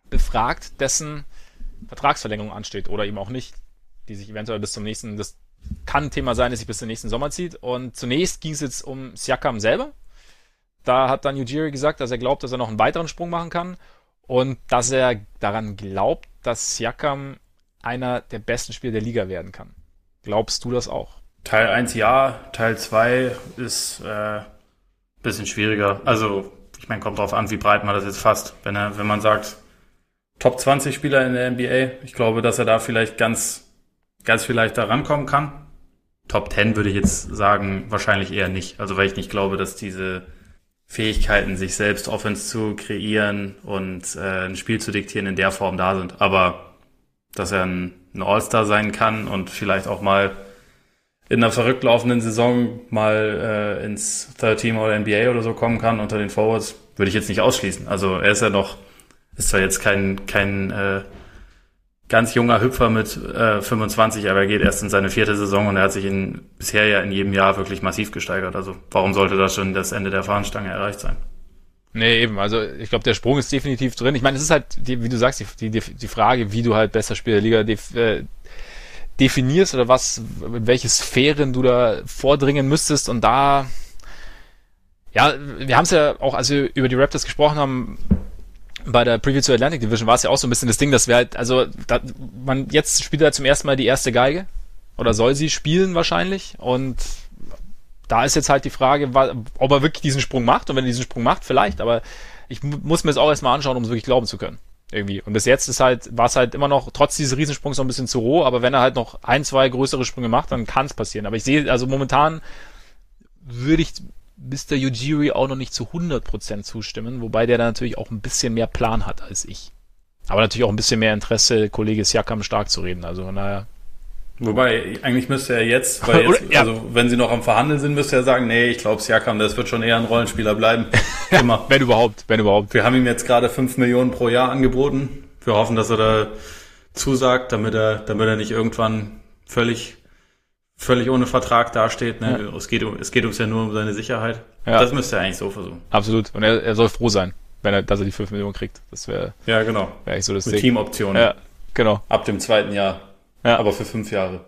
befragt, dessen Vertragsverlängerung ansteht oder eben auch nicht, die sich eventuell bis zum nächsten, das kann ein Thema sein, das sich bis zum nächsten Sommer zieht. Und zunächst ging es jetzt um Siakam selber. Da hat dann Ujiri gesagt, dass er glaubt, dass er noch einen weiteren Sprung machen kann und dass er daran glaubt, dass Siakam einer der besten Spieler der Liga werden kann. Glaubst du das auch? Teil eins ja, Teil zwei ist äh, bisschen schwieriger. Also, ich meine, kommt drauf an, wie breit man das jetzt fasst. Wenn er, wenn man sagt, Top zwanzig Spieler in der N B A, ich glaube, dass er da vielleicht ganz, ganz vielleicht da rankommen kann. Top zehn würde ich jetzt sagen, wahrscheinlich eher nicht. Also, weil ich nicht glaube, dass diese Fähigkeiten, sich selbst Offense zu kreieren und äh, ein Spiel zu diktieren, in der Form da sind. Aber, dass er ein, ein All-Star sein kann und vielleicht auch mal in einer verrückt laufenden Saison mal äh, ins Third Team oder N B A oder so kommen kann unter den Forwards, würde ich jetzt nicht ausschließen. Also er ist ja noch, ist zwar jetzt kein kein äh, ganz junger Hüpfer mit äh, fünfundzwanzig, aber er geht erst in seine vierte Saison und er hat sich in, bisher ja in jedem Jahr wirklich massiv gesteigert. Also warum sollte das schon das Ende der Fahnenstange erreicht sein? Nee, eben. Also ich glaube, der Sprung ist definitiv drin. Ich meine, es ist halt, die, wie du sagst, die, die, die Frage, wie du halt bester Spieler der Liga def, äh, definierst oder was, in welche Sphären du da vordringen müsstest. Und da, ja, wir haben es ja auch, als wir über die Raptors gesprochen haben, bei der Preview zur Atlantic Division war es ja auch so ein bisschen das Ding, dass wir halt, also da, man jetzt spielt er zum ersten Mal die erste Geige oder soll sie spielen wahrscheinlich und da ist jetzt halt die Frage, ob er wirklich diesen Sprung macht und wenn er diesen Sprung macht, vielleicht, aber ich muss mir das auch erstmal anschauen, um es wirklich glauben zu können. Irgendwie. Und bis jetzt ist halt, war es halt immer noch, trotz dieses Riesensprungs noch ein bisschen zu roh, aber wenn er halt noch ein, zwei größere Sprünge macht, dann kann es passieren. Aber ich sehe, also momentan würde ich Mister Ujiri auch noch nicht zu hundert Prozent zustimmen, wobei der da natürlich auch ein bisschen mehr Plan hat als ich. Aber natürlich auch ein bisschen mehr Interesse, Kollege Siakam stark zu reden. Also, naja. Wobei, eigentlich müsste er jetzt, weil jetzt, Oder, ja. also wenn sie noch am Verhandeln sind, müsste er sagen, nee, ich glaube Siakam, das wird schon eher ein Rollenspieler bleiben. Immer. wenn überhaupt, wenn überhaupt. Wir haben ihm jetzt gerade fünf Millionen pro Jahr angeboten. Wir hoffen, dass er da zusagt, damit er, damit er nicht irgendwann völlig, völlig ohne Vertrag dasteht. Ne? Ja. Es geht, es geht uns ja nur um seine Sicherheit. Ja. Das müsste er eigentlich so versuchen. Absolut. Und er, er soll froh sein, wenn er, dass er die fünf Millionen kriegt. Das wäre, ja, genau. Wäre eigentlich so das Mit Ding. Teamoptionen. Ja, genau. Ab dem zweiten Jahr. Ja. Aber für fünf Jahre.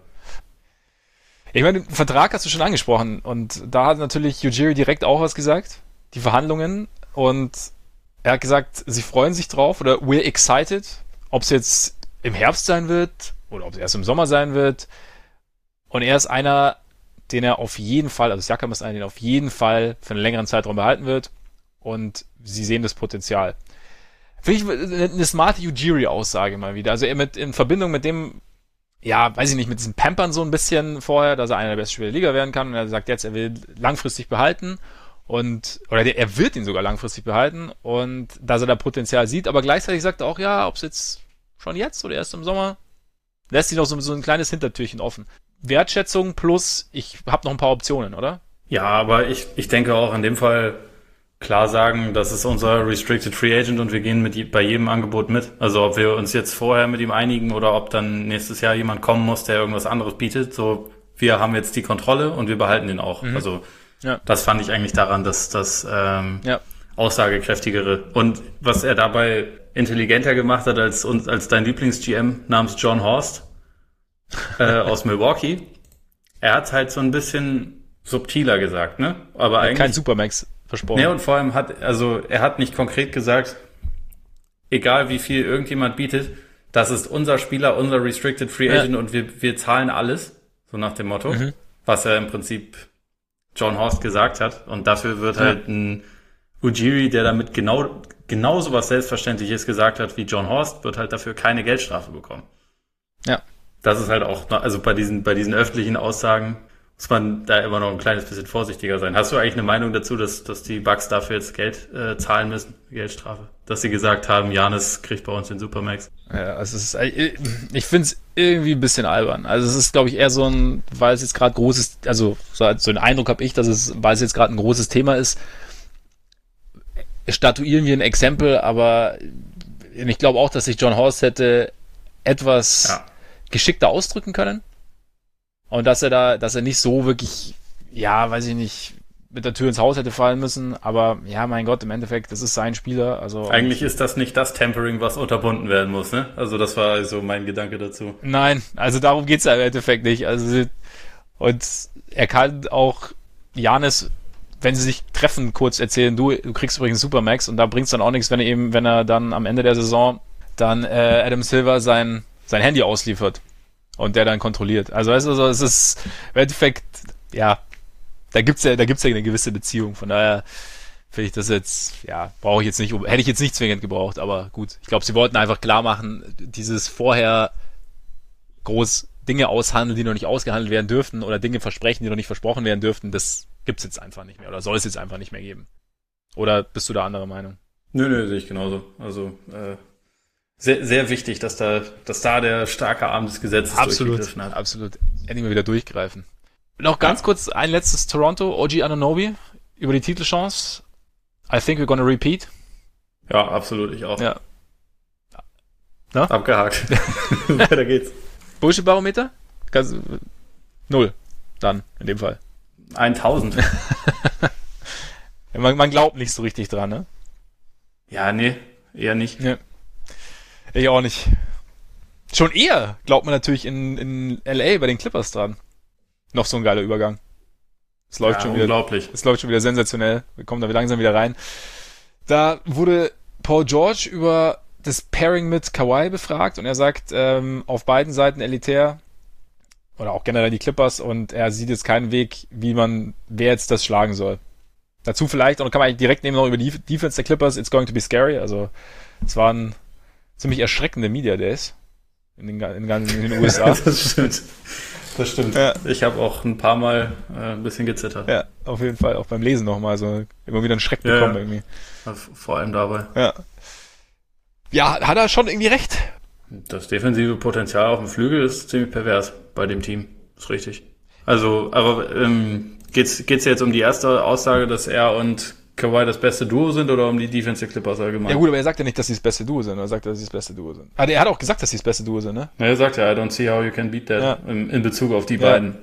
Ich meine, den Vertrag hast du schon angesprochen und da hat natürlich Ujiri direkt auch was gesagt, die Verhandlungen, und er hat gesagt, sie freuen sich drauf oder we're excited, ob es jetzt im Herbst sein wird oder ob es erst im Sommer sein wird, und er ist einer, den er auf jeden Fall, also Siakam ist einer, den er auf jeden Fall für einen längeren Zeitraum behalten wird, und sie sehen das Potenzial. Finde ich eine smarte Ujiri-Aussage mal wieder, also mit, in Verbindung mit dem, ja, weiß ich nicht, mit diesem Pampern so ein bisschen vorher, dass er einer der besten Spieler der Liga werden kann. Und er sagt jetzt, er will langfristig behalten und, oder der, er wird ihn sogar langfristig behalten und dass er da Potenzial sieht, aber gleichzeitig sagt er auch, ja, ob es jetzt schon jetzt oder erst im Sommer, lässt sich noch so, so ein kleines Hintertürchen offen. Wertschätzung plus, ich habe noch ein paar Optionen, oder? Ja, aber ich, ich denke auch in dem Fall klar sagen, das ist unser Restricted Free Agent und wir gehen mit bei jedem Angebot mit. Also ob wir uns jetzt vorher mit ihm einigen oder ob dann nächstes Jahr jemand kommen muss, der irgendwas anderes bietet. So, wir haben jetzt die Kontrolle und wir behalten den auch. Mhm. Also ja. Das fand ich eigentlich daran, dass das ähm, ja. aussagekräftigere. Und was er dabei intelligenter gemacht hat als uns als dein Lieblings-G M namens John Horst äh, aus Milwaukee. Er hat halt so ein bisschen subtiler gesagt, ne? Aber ja, eigentlich kein Supermax. Versprochen. Ja, und vor allem hat, also er hat nicht konkret gesagt, egal wie viel irgendjemand bietet, das ist unser Spieler, unser Restricted Free Agent ja. und wir, wir zahlen alles, so nach dem Motto, mhm. was er im Prinzip John Horst gesagt hat. Und dafür wird ja. halt ein Ujiri, der damit genau, genauso was Selbstverständliches gesagt hat wie John Horst, wird halt dafür keine Geldstrafe bekommen. Ja. Das ist halt auch, also bei diesen, bei diesen öffentlichen Aussagen muss man da immer noch ein kleines bisschen vorsichtiger sein. Hast du eigentlich eine Meinung dazu, dass, dass die Bucks dafür jetzt Geld äh, zahlen müssen, Geldstrafe? Dass sie gesagt haben, Giannis kriegt bei uns den Supermax? Ja, also es ist, ich finde es irgendwie ein bisschen albern. Also es ist, glaube ich, eher so ein, weil es jetzt gerade großes, also so, so einen Eindruck habe ich, dass es, weil es jetzt gerade ein großes Thema ist, statuieren wir ein Exempel, aber ich glaube auch, dass sich John Horst hätte etwas ja. geschickter ausdrücken können. Und dass er da, dass er nicht so wirklich, ja, weiß ich nicht, mit der Tür ins Haus hätte fallen müssen, aber ja, mein Gott, im Endeffekt, das ist sein Spieler. Also eigentlich ist das nicht das Tempering, was unterbunden werden muss, ne? Also das war so mein Gedanke dazu. Nein, also darum geht's ja im Endeffekt nicht. Also und er kann auch Giannis, wenn sie sich treffen, kurz erzählen, du, du kriegst übrigens Supermax, und da bringt's dann auch nichts, wenn er eben, wenn er dann am Ende der Saison dann äh, Adam Silver sein sein Handy ausliefert und der dann kontrolliert. Also weißt du, also, es ist im Endeffekt, ja, da gibt's ja, da gibt's ja eine gewisse Beziehung. Von daher finde ich das jetzt, ja, brauche ich jetzt nicht, hätte ich jetzt nicht zwingend gebraucht, aber gut. Ich glaube, sie wollten einfach klar machen, dieses vorher groß Dinge aushandeln, die noch nicht ausgehandelt werden dürften, oder Dinge versprechen, die noch nicht versprochen werden dürften, das gibt's jetzt einfach nicht mehr, oder soll es jetzt einfach nicht mehr geben. Oder bist du da anderer Meinung? Nö, nö, sehe ich genauso. Also, äh, sehr, sehr wichtig, dass da, dass da der starke Arm des Gesetzes durchgegriffen hat. Absolut. Endlich mal wieder durchgreifen. Noch ganz Ja. kurz ein letztes Toronto, O G Anunoby, über die Titelchance. I think we're gonna repeat. Ja, absolut, ich auch. Ja. Abgehakt. Weiter geht's. Bullshit-Barometer? Ganz, null. Dann, in dem Fall. tausend. Man, man glaubt nicht so richtig dran, ne? Ja, nee, eher nicht. Ja. Ich auch nicht. Schon eher glaubt man natürlich in, in L A bei den Clippers dran. Noch so ein geiler Übergang. Es läuft Ja, schon wieder. unglaublich. Es läuft schon wieder sensationell. Wir kommen da langsam wieder rein. Da wurde Paul George über das Pairing mit Kawhi befragt, und er sagt, ähm, auf beiden Seiten elitär, oder auch generell die Clippers, und er sieht jetzt keinen Weg, wie man, wer jetzt das schlagen soll. Dazu vielleicht, und dann kann man eigentlich direkt nehmen noch über die Defense der Clippers, it's going to be scary. Also es waren ziemlich erschreckende Media Days in den, in den, in den U S A. Das stimmt. Das stimmt. Ja. Ich habe auch ein paar Mal äh, ein bisschen gezittert. Ja, auf jeden Fall, auch beim Lesen nochmal so immer wieder einen Schreck Ja, bekommen ja. irgendwie. Vor allem dabei. Ja. Ja, hat er schon irgendwie recht. Das defensive Potenzial auf dem Flügel ist ziemlich pervers bei dem Team. Ist richtig. Also, aber ähm, geht's geht's jetzt um die erste Aussage, dass er und Kawhi das beste Duo sind, oder um die Defense der Clippers allgemein? Ja gut, aber er sagt ja nicht, dass sie das beste Duo sind. Er sagt, dass sie das beste Duo sind. Ah, er hat auch gesagt, dass sie das beste Duo sind, ne? Ja, er sagt ja, I don't see how you can beat that, Ja. in, in Bezug auf die Ja. beiden.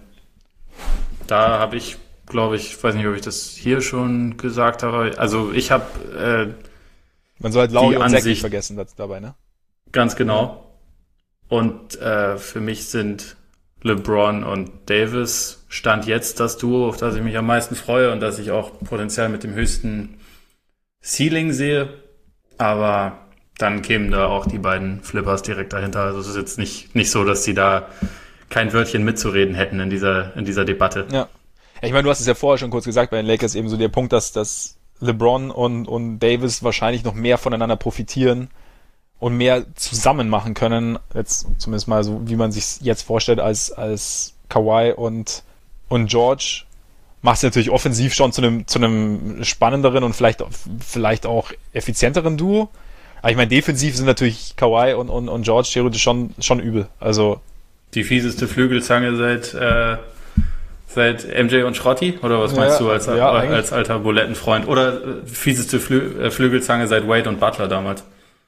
Da habe ich, glaube ich, weiß nicht, ob ich das hier schon gesagt habe. Also ich habe äh, Man soll halt Lauri Die und Zach nicht Ansicht- vergessen das, dabei, ne? ganz genau. Und äh, für mich sind LeBron und Davis Stand jetzt das Duo, auf das ich mich am meisten freue und das ich auch potenziell mit dem höchsten Ceiling sehe. Aber dann kämen da auch die beiden Flippers direkt dahinter. Also es ist jetzt nicht, nicht so, dass sie da kein Wörtchen mitzureden hätten in dieser, in dieser Debatte. Ja. Ja, ich meine, du hast es ja vorher schon kurz gesagt bei den Lakers, eben so der Punkt, dass, dass LeBron und, und Davis wahrscheinlich noch mehr voneinander profitieren und mehr zusammen machen können, jetzt zumindest mal so, wie man sich jetzt vorstellt, als, als Kawhi und, und George. Macht es natürlich offensiv schon zu einem, zu einem spannenderen und vielleicht, vielleicht auch effizienteren Duo. Aber ich meine, defensiv sind natürlich Kawhi und, und, und George theoretisch schon, schon übel. Also, Die fieseste Flügelzange seit, äh, seit M J und Schrotti? Oder was meinst Ja, du als, ja, als, eigentlich. als alter Bulettenfreund? Oder äh, fieseste Flü äh, Flügelzange seit Wade und Butler damals?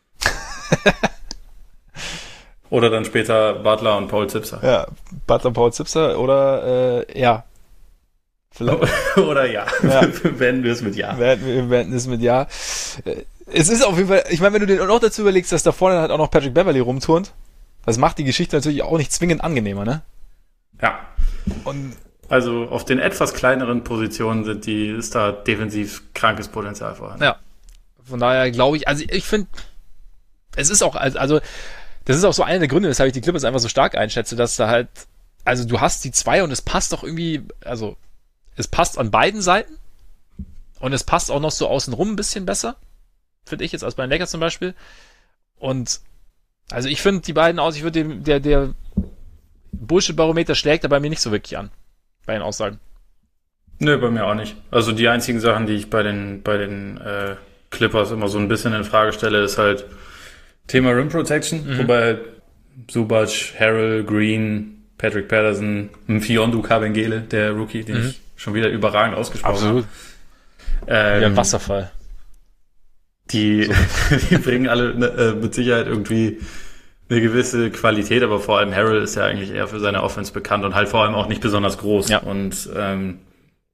Oder dann später Butler und Paul Zipser? ja, Butler, Paul Zipser oder, äh, ja. Vielleicht. Oder ja, Ja. wenn wir es mit ja. Wir wir beenden es mit Ja. Äh, Es ist auf jeden Fall, ich meine, wenn du dir noch dazu überlegst, dass da vorne halt auch noch Patrick Beverley rumturnt, das macht die Geschichte natürlich auch nicht zwingend angenehmer, ne? Ja. Und Also auf den etwas kleineren Positionen sind die, ist da defensiv krankes Potenzial vorhanden. ja, von daher glaube ich, also ich finde, es ist auch, also das ist auch so einer der Gründe, weshalb ich die Clippers einfach so stark einschätze, dass da halt, also du hast die zwei und es passt doch irgendwie, also es passt an beiden Seiten und es passt auch noch so außenrum ein bisschen besser, finde ich jetzt, als bei den Lakers zum Beispiel. Und also ich finde die beiden aus, ich würde dem, der, der Bullshit-Barometer schlägt da bei mir nicht so wirklich an, bei den Aussagen. Nö, bei mir auch nicht. Also die einzigen Sachen, die ich bei den, bei den äh, Clippers immer so ein bisschen in Frage stelle, ist halt Thema Rim Protection, Mhm. wobei Zubac, Harrell, Green, Patrick Patterson, Mfiondu Kabengele, der Rookie, den Mhm. ich schon wieder überragend ausgesprochen Absolut. habe. Ähm, Wie ein Wasserfall. Die, die bringen alle ne, äh, mit Sicherheit irgendwie eine gewisse Qualität, aber vor allem Harrell ist ja eigentlich eher für seine Offense bekannt und halt vor allem auch nicht besonders groß. Ja. Und ähm,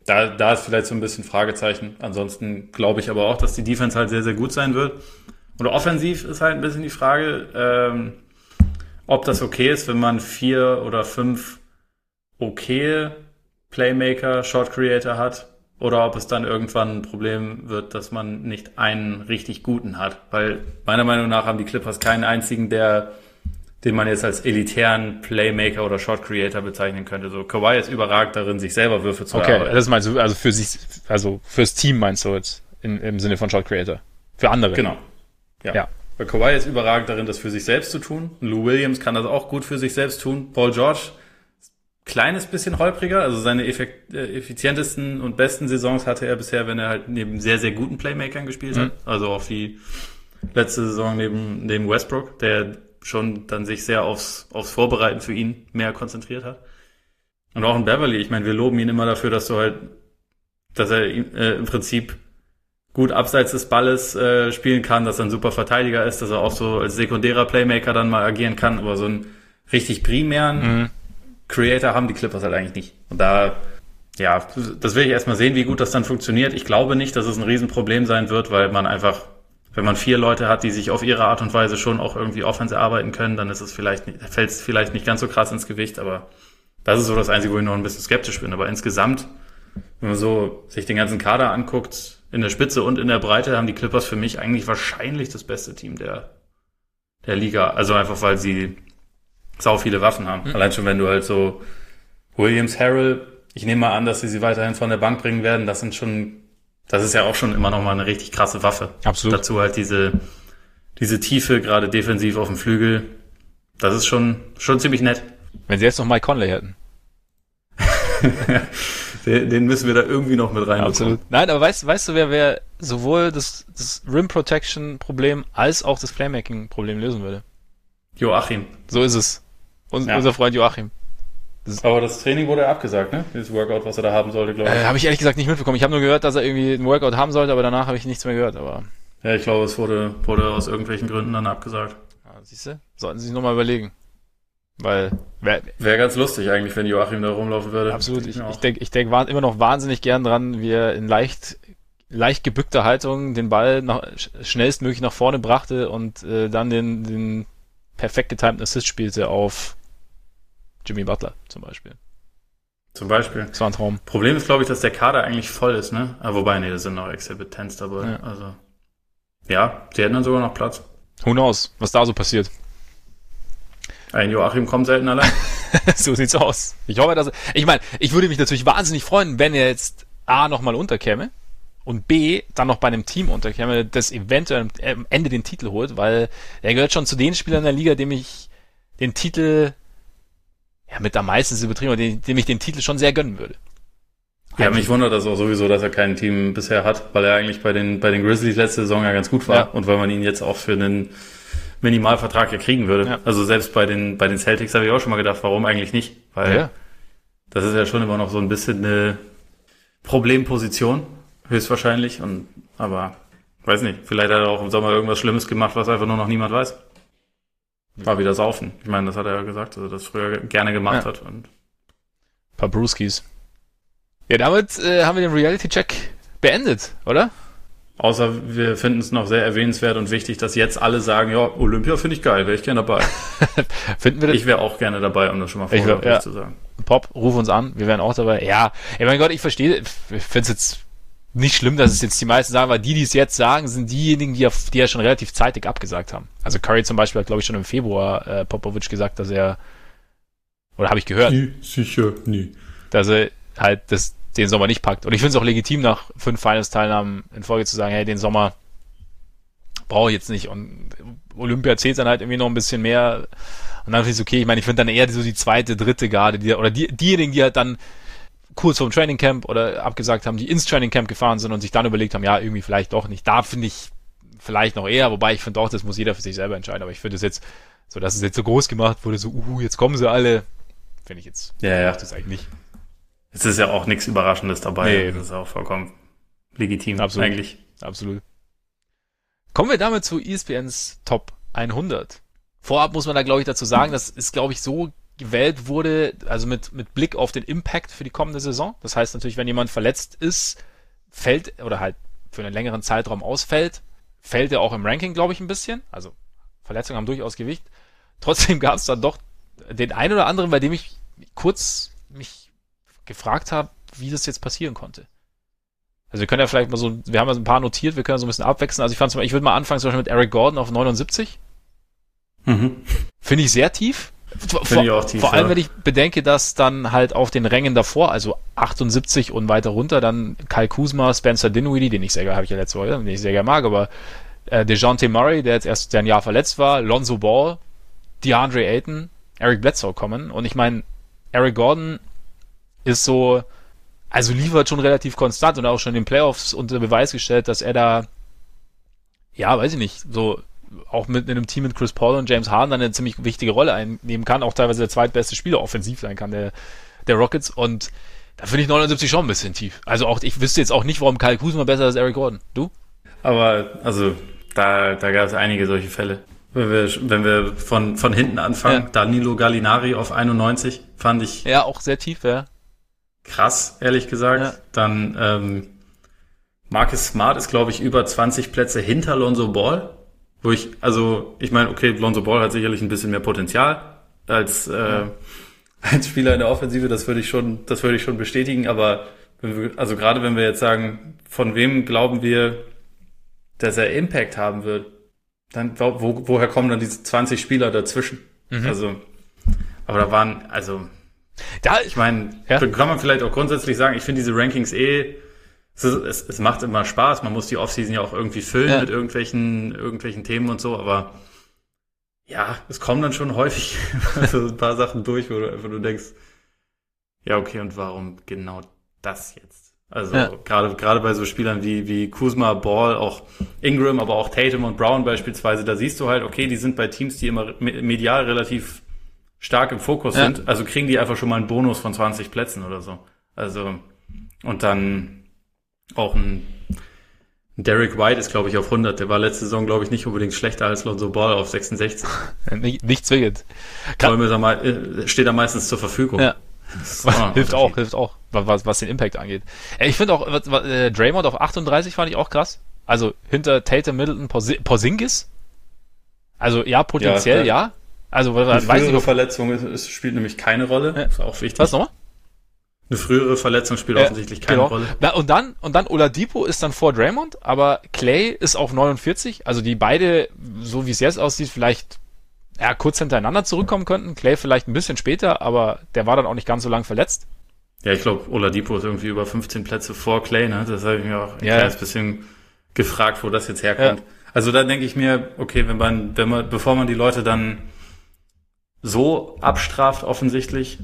da, da ist vielleicht so ein bisschen Fragezeichen. Ansonsten glaube ich aber auch, dass die Defense halt sehr, sehr gut sein wird. Und offensiv ist halt ein bisschen die Frage, ähm, ob das okay ist, wenn man vier oder fünf okaye Playmaker, Shot Creator hat, oder ob es dann irgendwann ein Problem wird, dass man nicht einen richtig guten hat. Weil meiner Meinung nach haben die Clippers keinen einzigen, der, den man jetzt als elitären Playmaker oder Shot Creator bezeichnen könnte. So, Kawhi ist überragend darin, sich selber Würfe zu Okay, erarbeiten. das meinst du, also für sich, also fürs Team meinst du jetzt, in, im Sinne von Shot Creator. Für andere. Genau. Ja. ja. Weil Kawhi ist überragend darin, das für sich selbst zu tun. Lou Williams kann das auch gut für sich selbst tun. Paul George, kleines bisschen holpriger. Also seine effekt, äh, effizientesten und besten Saisons hatte er bisher, wenn er halt neben sehr, sehr guten Playmakern gespielt mhm. hat. Also auch wie letzte Saison neben, neben Westbrook, der schon dann sich sehr aufs, aufs Vorbereiten für ihn mehr konzentriert hat. Und auch in Beverly. Ich meine, wir loben ihn immer dafür, dass du halt, dass er äh, im Prinzip gut abseits des Balles äh, spielen kann, dass er ein super Verteidiger ist, dass er auch so als sekundärer Playmaker dann mal agieren kann, aber so einen richtig primären mhm. Creator haben die Clippers halt eigentlich nicht. Und da, ja, das will ich erstmal sehen, wie gut das dann funktioniert. Ich glaube nicht, dass es ein Riesenproblem sein wird, weil man einfach, wenn man vier Leute hat, die sich auf ihre Art und Weise schon auch irgendwie Offense erarbeiten können, dann ist es vielleicht, fällt es vielleicht nicht ganz so krass ins Gewicht, aber das ist so das Einzige, wo ich noch ein bisschen skeptisch bin. Aber insgesamt, wenn man so sich den ganzen Kader anguckt, in der Spitze und in der Breite, haben die Clippers für mich eigentlich wahrscheinlich das beste Team der, der Liga. Also einfach, weil sie sau viele Waffen haben. Mhm. Allein schon, wenn du halt so Williams, Harrell, ich nehme mal an, dass sie sie weiterhin von der Bank bringen werden, das sind schon, das ist ja auch schon immer noch mal eine richtig krasse Waffe. Absolut. Dazu halt diese, diese Tiefe, gerade defensiv auf dem Flügel, das ist schon, schon ziemlich nett. Wenn sie jetzt noch Mike Conley hätten. Den müssen wir da irgendwie noch mit rein. Absolut. Nein, aber weißt, weißt du, wer, wer sowohl das, das Rim Protection Problem als auch das Playmaking Problem lösen würde? Joachim. So ist es. Un- ja. Unser Freund Joachim. Das aber das Training wurde ja abgesagt, ne? Dieses Workout, was er da haben sollte, glaube ich. Äh, habe ich ehrlich gesagt nicht mitbekommen. Ich habe nur gehört, dass er irgendwie ein Workout haben sollte, aber danach habe ich nichts mehr gehört. Aber ja, ich glaube, es wurde, wurde aus irgendwelchen Gründen dann abgesagt. Ja, siehst du? Sollten sie sich nochmal überlegen. Weil wäre wär ganz lustig eigentlich, wenn Joachim da rumlaufen würde. Absolut. Ich, ich denke ich denk immer noch wahnsinnig gern dran, wie er in leicht leicht gebückter Haltung den Ball nach, schnellstmöglich nach vorne brachte und äh, dann den, den perfekt getimten Assist spielte auf Jimmy Butler zum Beispiel. Zum Beispiel. Das war ein Traum. Problem ist, glaube ich, dass der Kader eigentlich voll ist, ne? Aber wobei, nee, da sind noch Exhibit Tens dabei. Ja. Also ja, die hätten dann sogar noch Platz. Who knows, was da so passiert. Ein Joachim kommt selten allein. So sieht's aus. Ich hoffe, dass ich meine, ich würde mich natürlich wahnsinnig freuen, wenn er jetzt A nochmal unterkäme und B dann noch bei einem Team unterkäme, das eventuell am Ende den Titel holt, weil er gehört schon zu den Spielern der Liga, dem ich den Titel ja mit am meisten übertrieben, dem, dem ich den Titel schon sehr gönnen würde. Ja, mich wundert das auch sowieso, dass er kein Team bisher hat, weil er eigentlich bei den bei den Grizzlies letzte Saison ja ganz gut war ja. Und weil man ihn jetzt auch für einen Minimalvertrag ja kriegen würde. Ja. Also selbst bei den bei den Celtics habe ich auch schon mal gedacht, warum eigentlich nicht? Weil ja. Das ist ja schon immer noch so ein bisschen eine Problemposition, höchstwahrscheinlich. Und aber weiß nicht, vielleicht hat er auch im Sommer irgendwas Schlimmes gemacht, was einfach nur noch niemand weiß. War wieder saufen. Ich meine, das hat er ja gesagt, dass er das früher gerne gemacht ja. hat. Und ein paar Brewskis. Ja, damit äh, haben wir den Reality-Check beendet, oder? Außer wir finden es noch sehr erwähnenswert und wichtig, dass jetzt alle sagen, ja, Olympia finde ich geil, wäre ich gerne dabei. Finden wir das? Ich wäre auch gerne dabei, um das schon mal vorher ja. zu sagen. Pop, ruf uns an, wir wären auch dabei. Ja, ey, mein Gott, ich verstehe, ich finde es jetzt nicht schlimm, dass es jetzt die meisten sagen, weil die, die es jetzt sagen, sind diejenigen, die ja, die ja schon relativ zeitig abgesagt haben. Also Curry zum Beispiel hat, glaube ich, schon im Februar äh, Popovic gesagt, dass er, oder habe ich gehört? Nie, sicher, nie. Dass er halt das den Sommer nicht packt. Und ich finde es auch legitim, nach fünf Finals-Teilnahmen in Folge zu sagen, hey, den Sommer brauche ich jetzt nicht. Und Olympia zählt dann halt irgendwie noch ein bisschen mehr. Und dann finde ich es okay. Ich meine, ich finde dann eher so die zweite, dritte Garde, die, oder die, diejenigen, die halt dann kurz vorm Training Camp oder abgesagt haben, die ins Training Camp gefahren sind und sich dann überlegt haben, ja, irgendwie vielleicht doch nicht. Da finde ich vielleicht noch eher, wobei ich finde auch, das muss jeder für sich selber entscheiden. Aber ich finde es jetzt, so dass es jetzt so groß gemacht wurde, so, uh, jetzt kommen sie alle, finde ich jetzt, ja, ja. das eigentlich nicht. Es ist ja auch nichts Überraschendes dabei. Nee. Das ist auch vollkommen legitim. Absolut. Eigentlich. Absolut. Kommen wir damit zu E S P Ns Top hundert. Vorab muss man da, glaube ich, dazu sagen, das ist, glaube ich, so gewählt wurde, also mit, mit Blick auf den Impact für die kommende Saison. Das heißt natürlich, wenn jemand verletzt ist, fällt oder halt für einen längeren Zeitraum ausfällt, fällt er auch im Ranking, glaube ich, ein bisschen. Also Verletzungen haben durchaus Gewicht. Trotzdem gab es dann doch den einen oder anderen, bei dem ich kurz mich gefragt habe, wie das jetzt passieren konnte. Also wir können ja vielleicht mal so, wir haben ja so ein paar notiert, wir können so ein bisschen abwechseln. Also ich fand zum Beispiel, ich würde mal anfangen zum Beispiel mit Eric Gordon auf neunundsiebzig. Mhm. Finde ich sehr tief. Vor, ich auch tief, vor allem, ja. Wenn ich bedenke, dass dann halt auf den Rängen davor, also achtundsiebzig und weiter runter, dann Kyle Kuzma, Spencer Dinwiddie, den ich sehr gerne, habe ich ja letzte Woche, den ich sehr gerne mag, aber äh, DeJounte Murray, der jetzt erst ein Jahr verletzt war, Lonzo Ball, DeAndre Ayton, Eric Bledsoe kommen. Und ich meine, Eric Gordon ist so, also liefert schon relativ konstant und auch schon in den Playoffs unter Beweis gestellt, dass er da, ja, weiß ich nicht, so auch mit einem Team mit Chris Paul und James Harden dann eine ziemlich wichtige Rolle einnehmen kann, auch teilweise der zweitbeste Spieler offensiv sein kann, der, der Rockets. Und da finde ich neunundsiebzig schon ein bisschen tief. Also auch, ich wüsste jetzt auch nicht, warum Kyle Kuzma besser ist als Eric Gordon. Du? Aber, also, da, da gab es einige solche Fälle. Wenn wir, wenn wir von, von hinten anfangen, ja. Danilo Gallinari auf einundneunzig, fand ich. Ja, auch sehr tief, ja. Krass, ehrlich gesagt. Ja. Dann, ähm, Marcus Smart ist, glaube ich, über zwanzig Plätze hinter Lonzo Ball. Wo ich, also, ich meine, okay, Lonzo Ball hat sicherlich ein bisschen mehr Potenzial als, äh, ja. als Spieler in der Offensive, das würde ich schon, das würde ich schon bestätigen, aber, wenn wir, also gerade wenn wir jetzt sagen, von wem glauben wir, dass er Impact haben wird, dann, wo, woher kommen dann diese zwanzig Spieler dazwischen? Mhm. Also, aber da waren, also, da, ich meine, ja. kann man vielleicht auch grundsätzlich sagen, ich finde diese Rankings eh, Es, es, es macht immer Spaß, man muss die Offseason ja auch irgendwie füllen ja. mit irgendwelchen irgendwelchen Themen und so, aber ja, es kommen dann schon häufig so ein paar Sachen durch, wo du einfach nur denkst, ja, okay, und warum genau das jetzt? Also ja. gerade gerade bei so Spielern wie wie Kuzma, Ball, auch Ingram, aber auch Tatum und Brown beispielsweise, da siehst du halt, okay, die sind bei Teams, die immer medial relativ stark im Fokus ja. sind, also kriegen die einfach schon mal einen Bonus von zwanzig Plätzen oder so. Also und dann auch ein Derek White ist, glaube ich, auf hundert. Der war letzte Saison, glaube ich, nicht unbedingt schlechter als Lonzo Ball auf sechsundsechzig. nicht, nicht zwingend. Kann, steht da meistens zur Verfügung. Ja. Auch hilft auch, hilft auch, was, was den Impact angeht. Ich finde auch, äh, Draymond auf achtunddreißig fand ich auch krass. Also hinter Tatum, Middleton, Porzingis. Also ja, potenziell ja. ja. Also eine weiß nicht, Verletzung ist, ist, spielt nämlich keine Rolle. Ja. Ist auch wichtig. Was nochmal? Eine frühere Verletzung spielt ja, offensichtlich keine genau. Rolle. Na, und dann, und dann Oladipo ist dann vor Draymond, aber Clay ist auf neunundvierzig. Also die beide, so wie es jetzt aussieht, vielleicht ja, kurz hintereinander zurückkommen könnten. Clay vielleicht ein bisschen später, aber der war dann auch nicht ganz so lang verletzt. Ja, ich glaube, Oladipo ist irgendwie über fünfzehn Plätze vor Clay, ne? Das habe ich mir auch ein ja. kleines bisschen gefragt, wo das jetzt herkommt. Ja. Also da denke ich mir, okay, wenn man, wenn man, bevor man die Leute dann so abstraft offensichtlich,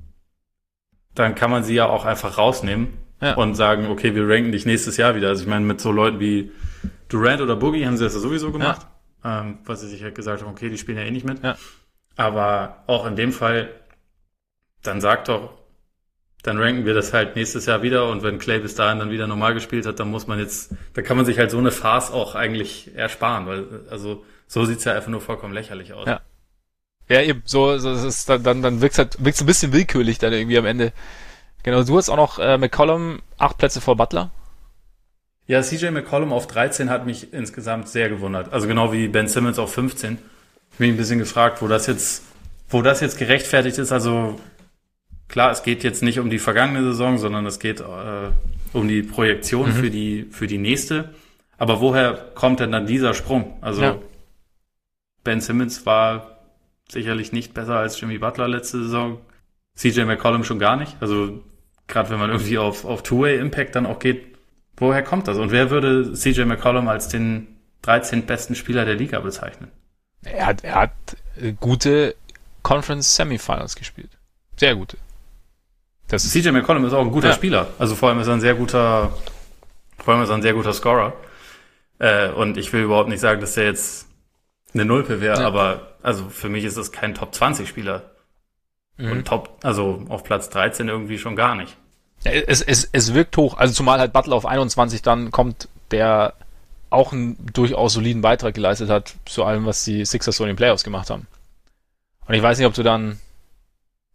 dann kann man sie ja auch einfach rausnehmen ja. und sagen, okay, wir ranken dich nächstes Jahr wieder. Also ich meine, mit so Leuten wie Durant oder Boogie haben sie das ja sowieso gemacht, ja. ähm, weil sie sich halt gesagt haben, okay, die spielen ja eh nicht mit. Ja. Aber auch in dem Fall, dann sag doch, dann ranken wir das halt nächstes Jahr wieder und wenn Clay bis dahin dann wieder normal gespielt hat, dann muss man jetzt, da kann man sich halt so eine Farce auch eigentlich ersparen, weil also so sieht's ja einfach nur vollkommen lächerlich aus. Ja. Ja, eben, so, so es ist dann, dann, dann wirkt's halt, wirkt's ein bisschen willkürlich dann irgendwie am Ende. Genau, du hast auch noch äh, McCollum, acht Plätze vor Butler. Ja, C J McCollum auf dreizehn hat mich insgesamt sehr gewundert. Also genau wie Ben Simmons auf fünfzehn. Ich bin ein bisschen gefragt, wo das jetzt, wo das jetzt gerechtfertigt ist. Also klar, es geht jetzt nicht um die vergangene Saison, sondern es geht äh, um die Projektion mhm. für die, für die nächste. Aber woher kommt denn dann dieser Sprung? Also ja. Ben Simmons war sicherlich nicht besser als Jimmy Butler letzte Saison. C J McCollum schon gar nicht. Also gerade wenn man irgendwie auf, auf Two-Way-Impact dann auch geht, woher kommt das? Und wer würde C J McCollum als den dreizehnten besten Spieler der Liga bezeichnen? Er hat, er hat gute Conference Semifinals gespielt. Sehr gute. Das C J McCollum ist auch ein guter ja. Spieler. Also vor allem ist er ein sehr guter, vor allem ist er ein sehr guter Scorer. Äh, und ich will überhaupt nicht sagen, dass er jetzt eine Nulpe wäre, ja. aber also für mich ist das kein Top zwanzig Spieler. Mhm. Und Top, also auf Platz dreizehn irgendwie schon gar nicht. Ja, es, es, es wirkt hoch. Also zumal halt Butler auf einundzwanzig dann kommt, der auch einen durchaus soliden Beitrag geleistet hat zu allem, was die Sixers so in den Playoffs gemacht haben. Und ich weiß nicht, ob du dann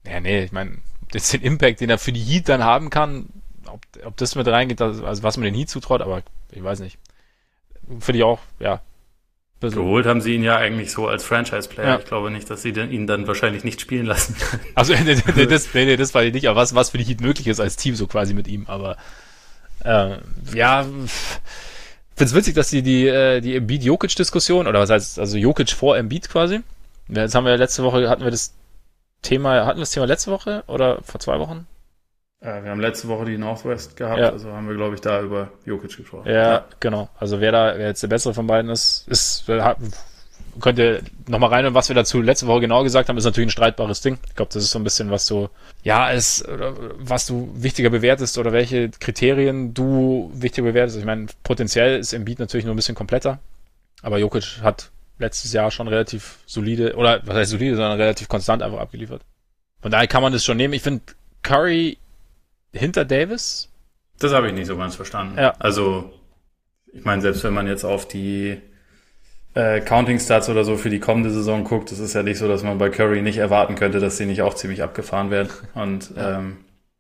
Ja, nee, ich meine, jetzt den Impact, den er für die Heat dann haben kann, ob, ob das mit reingeht, also was man den Heat zutraut, aber ich weiß nicht. Finde ich auch, ja. Geholt haben sie ihn ja eigentlich so als Franchise-Player. Ja. Ich glaube nicht, dass sie den, ihn dann wahrscheinlich nicht spielen lassen. Also, nee, nee, das, nee, nee, das war nicht, aber was, was für die Heat möglich ist als Team, so quasi mit ihm, aber äh, ja, find's witzig, dass die, die, die Embiid-Jokic-Diskussion, oder was heißt, also Jokic vor Embiid quasi, jetzt haben wir ja letzte Woche, hatten wir das Thema, hatten wir das Thema letzte Woche oder vor zwei Wochen? Äh, wir haben letzte Woche die Northwest gehabt, ja. Also haben wir, glaube ich, da über Jokic gesprochen. Ja, ja, genau. Also wer da, wer jetzt der bessere von beiden ist, ist, könnt ihr nochmal reinhören, was wir dazu letzte Woche genau gesagt haben, ist natürlich ein streitbares Ding. Ich glaube, das ist so ein bisschen, was du, ja, ist, oder was du wichtiger bewertest oder welche Kriterien du wichtiger bewertest. Ich meine, potenziell ist Embiid natürlich nur ein bisschen kompletter, aber Jokic hat letztes Jahr schon relativ solide, oder was heißt solide, sondern relativ konstant einfach abgeliefert. Von daher kann man das schon nehmen. Ich finde Curry hinter Davis? Das habe ich nicht so ganz verstanden. Ja. Also, ich meine, selbst wenn man jetzt auf die äh, Counting-Stats oder so für die kommende Saison guckt, das ist ja nicht so, dass man bei Curry nicht erwarten könnte, dass sie nicht auch ziemlich abgefahren werden. Und ja. ähm,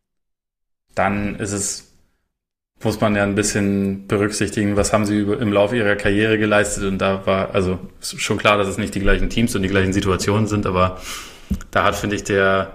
dann ist es, muss man ja ein bisschen berücksichtigen, was haben sie über, im Laufe ihrer Karriere geleistet. Und da war, also ist schon klar, dass es nicht die gleichen Teams und die gleichen Situationen sind, aber da hat, finde ich, der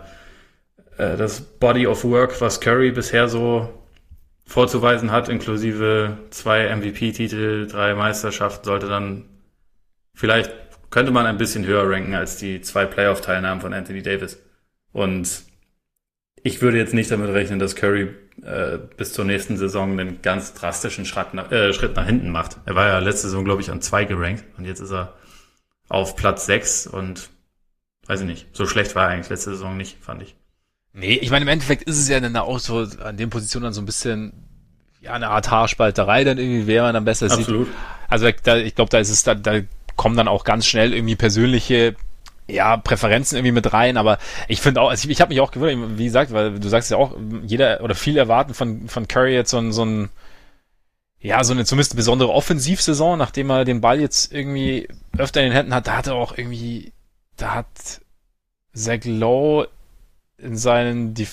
das Body of Work, was Curry bisher so vorzuweisen hat, inklusive zwei M V P-Titel, drei Meisterschaften, sollte dann vielleicht, könnte man ein bisschen höher ranken als die zwei Playoff-Teilnahmen von Anthony Davis. Und ich würde jetzt nicht damit rechnen, dass Curry äh, bis zur nächsten Saison einen ganz drastischen Schritt nach, äh, Schritt nach hinten macht. Er war ja letzte Saison, glaube ich, an zwei gerankt und jetzt ist er auf Platz sechs und weiß ich nicht, so schlecht war er eigentlich letzte Saison nicht, fand ich. Nee, ich meine, im Endeffekt ist es ja dann auch so an den Positionen dann so ein bisschen, ja, eine Art Haarspalterei dann irgendwie, wer man dann besser sieht. Absolut. Also da, ich glaube, da ist es da, da kommen dann auch ganz schnell irgendwie persönliche, ja, Präferenzen irgendwie mit rein, aber ich finde auch, also ich, ich habe mich auch gewundert, wie gesagt, weil du sagst ja auch, jeder oder viele erwarten von von Curry jetzt so ein, so ein, ja, so eine zumindest besondere Offensivsaison, nachdem er den Ball jetzt irgendwie öfter in den Händen hat, da hat er auch irgendwie, da hat Zach Lowe in seinen die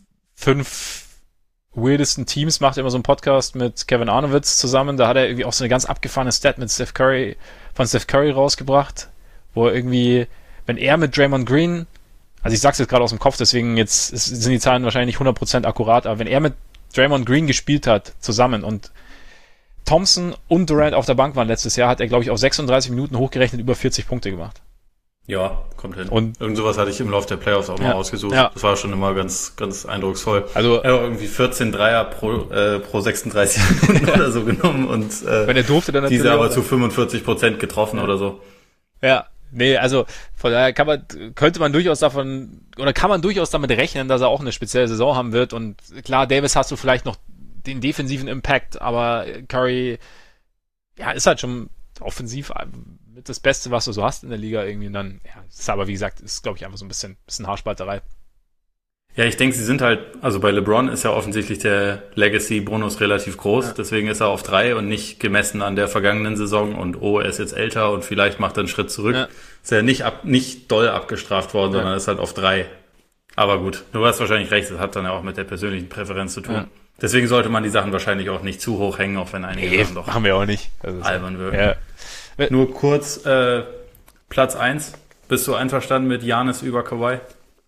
fünf weirdesten Teams macht er immer so einen Podcast mit Kevin Arnowitz zusammen. Da hat er irgendwie auch so eine ganz abgefahrene Stat mit Steph Curry, von Steph Curry rausgebracht, wo er irgendwie, wenn er mit Draymond Green, also ich sag's jetzt gerade aus dem Kopf, deswegen jetzt sind die Zahlen wahrscheinlich nicht hundert Prozent akkurat, aber wenn er mit Draymond Green gespielt hat, zusammen und Thompson und Durant auf der Bank waren letztes Jahr, hat er, glaube ich, auf sechsunddreißig Minuten hochgerechnet über vierzig Punkte gemacht. Ja, kommt hin. Und irgend sowas hatte ich im Laufe der Playoffs auch mal ja, ausgesucht. Ja. Das war schon immer ganz, ganz eindrucksvoll. Also er hat irgendwie vierzehn Dreier pro, äh, pro sechsunddreißig Minuten oder so genommen und äh, wenn er durfte, dann diese aber zu fünfundvierzig Prozent getroffen ja. oder so. Ja, nee, also von daher kann man, könnte man durchaus davon, oder kann man durchaus damit rechnen, dass er auch eine spezielle Saison haben wird. Und klar, Davis hast du vielleicht noch den defensiven Impact, aber Curry, ja, ist halt schon offensiv mit das Beste, was du so hast in der Liga irgendwie. Und dann, ja, ist aber wie gesagt, ist glaube ich einfach so ein bisschen, bisschen Haarspalterei. Ja, ich denke, sie sind halt, also bei LeBron ist ja offensichtlich der Legacy-Bonus relativ groß, ja. Deswegen ist er auf drei und nicht gemessen an der vergangenen Saison und oh, er ist jetzt älter und vielleicht macht er einen Schritt zurück. Ja. Ist ja nicht ab, nicht doll abgestraft worden, ja. Sondern ist halt auf drei. Aber gut, du hast wahrscheinlich recht, das hat dann ja auch mit der persönlichen Präferenz zu tun. Ja. Deswegen sollte man die Sachen wahrscheinlich auch nicht zu hoch hängen, auch wenn einige nee, Sachen doch machen wir auch nicht. Also albern wirken. Ja. Nur kurz, äh, Platz eins. Bist du einverstanden mit Giannis über Kawhi?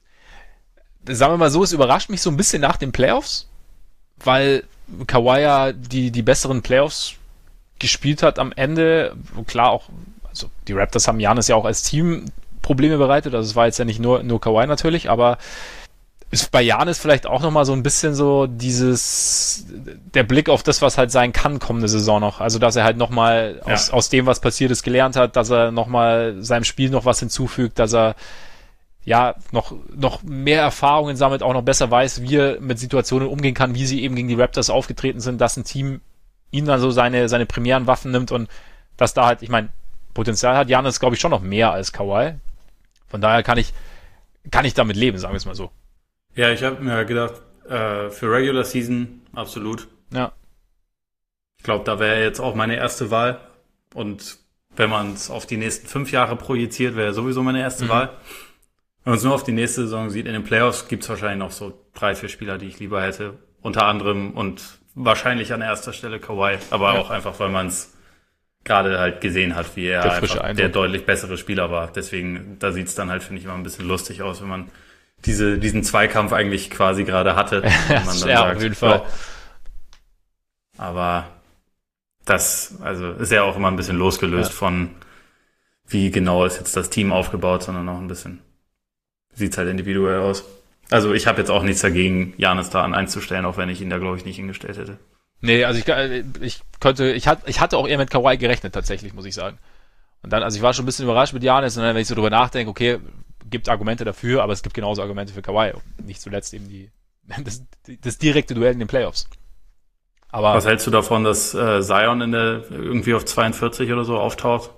Sagen wir mal so, es überrascht mich so ein bisschen nach den Playoffs, weil Kawhi ja die, die besseren Playoffs gespielt hat am Ende. Klar auch, also die Raptors haben Giannis ja auch als Team Probleme bereitet, also es war jetzt ja nicht nur, nur Kawhi natürlich, aber ist bei Giannis vielleicht auch nochmal so ein bisschen so dieses, der Blick auf das, was halt sein kann kommende Saison noch. Also, dass er halt nochmal ja. aus, aus dem, was passiert ist, gelernt hat, dass er nochmal seinem Spiel noch was hinzufügt, dass er ja noch, noch mehr Erfahrungen sammelt, auch noch besser weiß, wie er mit Situationen umgehen kann, wie sie eben gegen die Raptors aufgetreten sind, dass ein Team ihn dann so seine, seine primären Waffen nimmt und dass da halt, ich meine, Potenzial hat Giannis, glaube ich, schon noch mehr als Kawhi. Von daher kann ich, kann ich damit leben, sagen wir es mal so. Ja, ich habe mir gedacht, äh, für Regular Season absolut. Ja. Ich glaube, da wäre jetzt auch meine erste Wahl. Und wenn man es auf die nächsten fünf Jahre projiziert, wäre sowieso meine erste mhm. Wahl. Wenn man es nur auf die nächste Saison sieht, in den Playoffs gibt's wahrscheinlich noch so drei, vier Spieler, die ich lieber hätte. Unter anderem und wahrscheinlich an erster Stelle Kawhi, aber ja. auch einfach, weil man es gerade halt gesehen hat, wie er der, einfach der deutlich bessere Spieler war. Deswegen, da sieht's dann halt, finde ich, immer ein bisschen lustig aus, wenn man diese diesen Zweikampf eigentlich quasi gerade hatte. Ja, man dann ja sagt, auf jeden Fall. Ja. Aber das, also ist ja auch immer ein bisschen losgelöst ja. von, wie genau ist jetzt das Team aufgebaut, sondern auch ein bisschen, sieht's halt individuell aus. Also ich habe jetzt auch nichts dagegen, Giannis da an einzustellen, auch wenn ich ihn da, glaube ich, nicht hingestellt hätte. Nee, also ich, ich konnte, ich hatte, ich hatte auch eher mit Kawhi gerechnet, tatsächlich, muss ich sagen. Und dann, also ich war schon ein bisschen überrascht mit Giannis, und dann, wenn ich so drüber nachdenke, okay, gibt Argumente dafür, aber es gibt genauso Argumente für Kawhi. Nicht zuletzt eben die, das, das direkte Duell in den Playoffs. Aber was hältst du davon, dass äh, Zion in der irgendwie auf zweiundvierzig oder so auftaucht?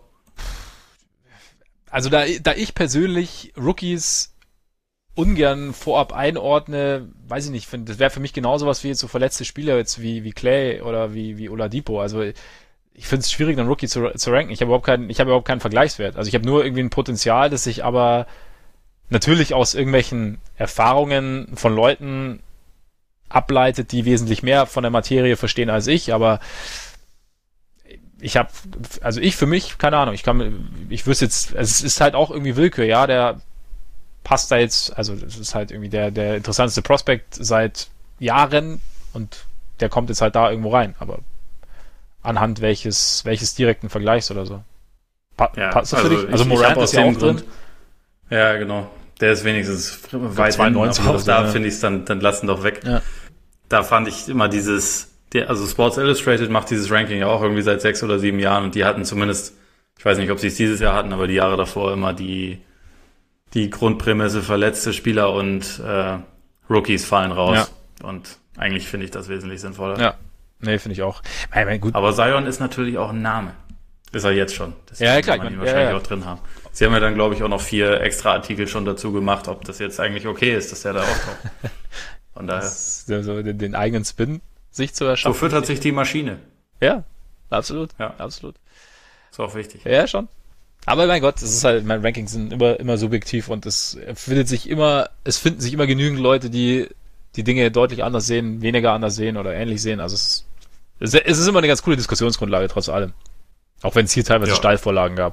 Also da, da ich persönlich Rookies ungern vorab einordne, weiß ich nicht, finde, das wäre für mich genauso was wie jetzt so verletzte Spieler jetzt wie wie Clay oder wie wie Oladipo. Also ich finde es schwierig, einen Rookie zu, zu ranken. Ich habe überhaupt keinen, ich habe überhaupt keinen Vergleichswert. Also ich habe nur irgendwie ein Potenzial, das sich aber natürlich aus irgendwelchen Erfahrungen von Leuten ableitet, die wesentlich mehr von der Materie verstehen als ich, aber ich habe, also ich für mich, keine Ahnung, ich kann, ich wüsste jetzt, es ist halt auch irgendwie Willkür, ja, der passt da jetzt, also das ist halt irgendwie der, der interessanteste Prospect seit Jahren und der kommt jetzt halt da irgendwo rein, aber anhand welches, welches direkten Vergleichs oder so. Pa- ja, passt das also für dich? Also ich, Morant ich ist ja auch drin. Grund, ja, genau. Der ist wenigstens weit zweiundneunzig hinten, aber auch da ja. finde ich es dann, dann lassen doch weg. Ja. Da fand ich immer dieses, der, also Sports Illustrated macht dieses Ranking ja auch irgendwie seit sechs oder sieben Jahren und die hatten zumindest, ich weiß nicht, ob sie es dieses Jahr hatten, aber die Jahre davor immer die, die Grundprämisse verletzte Spieler und äh, Rookies fallen raus. Ja. Und eigentlich finde ich das wesentlich sinnvoller. Ja, nee, finde ich auch. Ich meine, gut. Aber Zion ist natürlich auch ein Name. Ist er jetzt schon. Deswegen ja, klar. kann man ihn ja, wahrscheinlich ja. auch drin haben. Sie haben ja dann, glaube ich, auch noch vier extra Artikel schon dazu gemacht, ob das jetzt eigentlich okay ist, dass der da auftaucht. Von daher. So den, den eigenen Spin sich zu erschaffen. So füttert sich die Maschine. Ja, absolut. Ja, absolut. Ist auch wichtig. Ja, schon. Aber mein Gott, es ist halt, meine Rankings sind immer, immer subjektiv und es findet sich immer, es finden sich immer genügend Leute, die die Dinge deutlich anders sehen, weniger anders sehen oder ähnlich sehen. Also es, es ist immer eine ganz coole Diskussionsgrundlage, trotz allem. Auch wenn es hier teilweise ja. Steilvorlagen gab.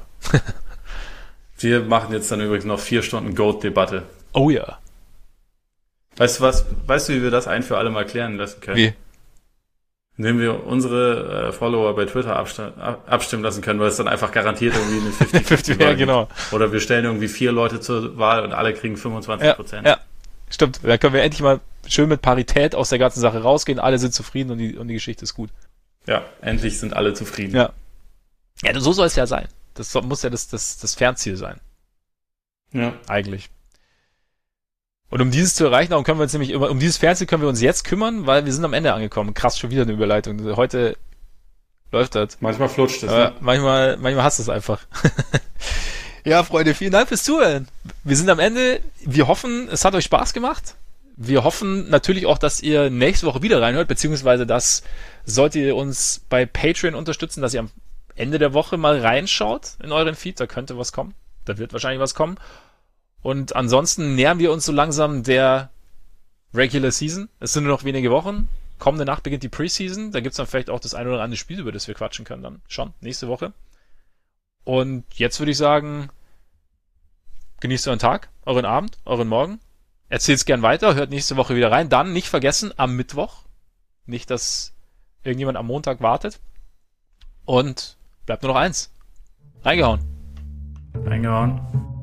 Wir machen jetzt dann übrigens noch vier Stunden Goat-Debatte. Oh ja. Weißt du was, weißt du, wie wir das ein für alle mal klären lassen können? Wie? Indem wir unsere äh, Follower bei Twitter abstimmen, abstimmen lassen können, weil es dann einfach garantiert irgendwie eine fünfzig fünfzig ja, genau. Oder wir stellen irgendwie vier Leute zur Wahl und alle kriegen fünfundzwanzig Prozent. Ja, ja, stimmt. Da können wir endlich mal schön mit Parität aus der ganzen Sache rausgehen. Alle sind zufrieden und die, und die Geschichte ist gut. Ja, endlich sind alle zufrieden. Ja. Ja, so soll es ja sein. Das muss ja das, das, das Fernziel sein. Ja. Eigentlich. Und um dieses zu erreichen, darum können wir uns nämlich immer, um dieses Fernziel können wir uns jetzt kümmern, weil wir sind am Ende angekommen. Krass, schon wieder eine Überleitung. Heute läuft das. Manchmal flutscht es. Äh, ne? Manchmal, manchmal hast du es einfach. Ja, Freunde, vielen Dank fürs Zuhören. Wir sind am Ende. Wir hoffen, es hat euch Spaß gemacht. Wir hoffen natürlich auch, dass ihr nächste Woche wieder reinhört, beziehungsweise dass, solltet ihr uns bei Patreon unterstützen, dass ihr am Ende der Woche mal reinschaut in euren Feed. Da könnte was kommen. Da wird wahrscheinlich was kommen. Und ansonsten nähern wir uns so langsam der Regular Season. Es sind nur noch wenige Wochen. Kommende Nacht beginnt die Preseason. Da gibt's dann vielleicht auch das ein oder andere Spiel, über das wir quatschen können dann schon nächste Woche. Und jetzt würde ich sagen, genießt euren Tag, euren Abend, euren Morgen. Erzählt's gern weiter, hört nächste Woche wieder rein. Dann nicht vergessen, am Mittwoch. Nicht, dass irgendjemand am Montag wartet. Und bleibt nur noch eins. Reingehauen. Reingehauen.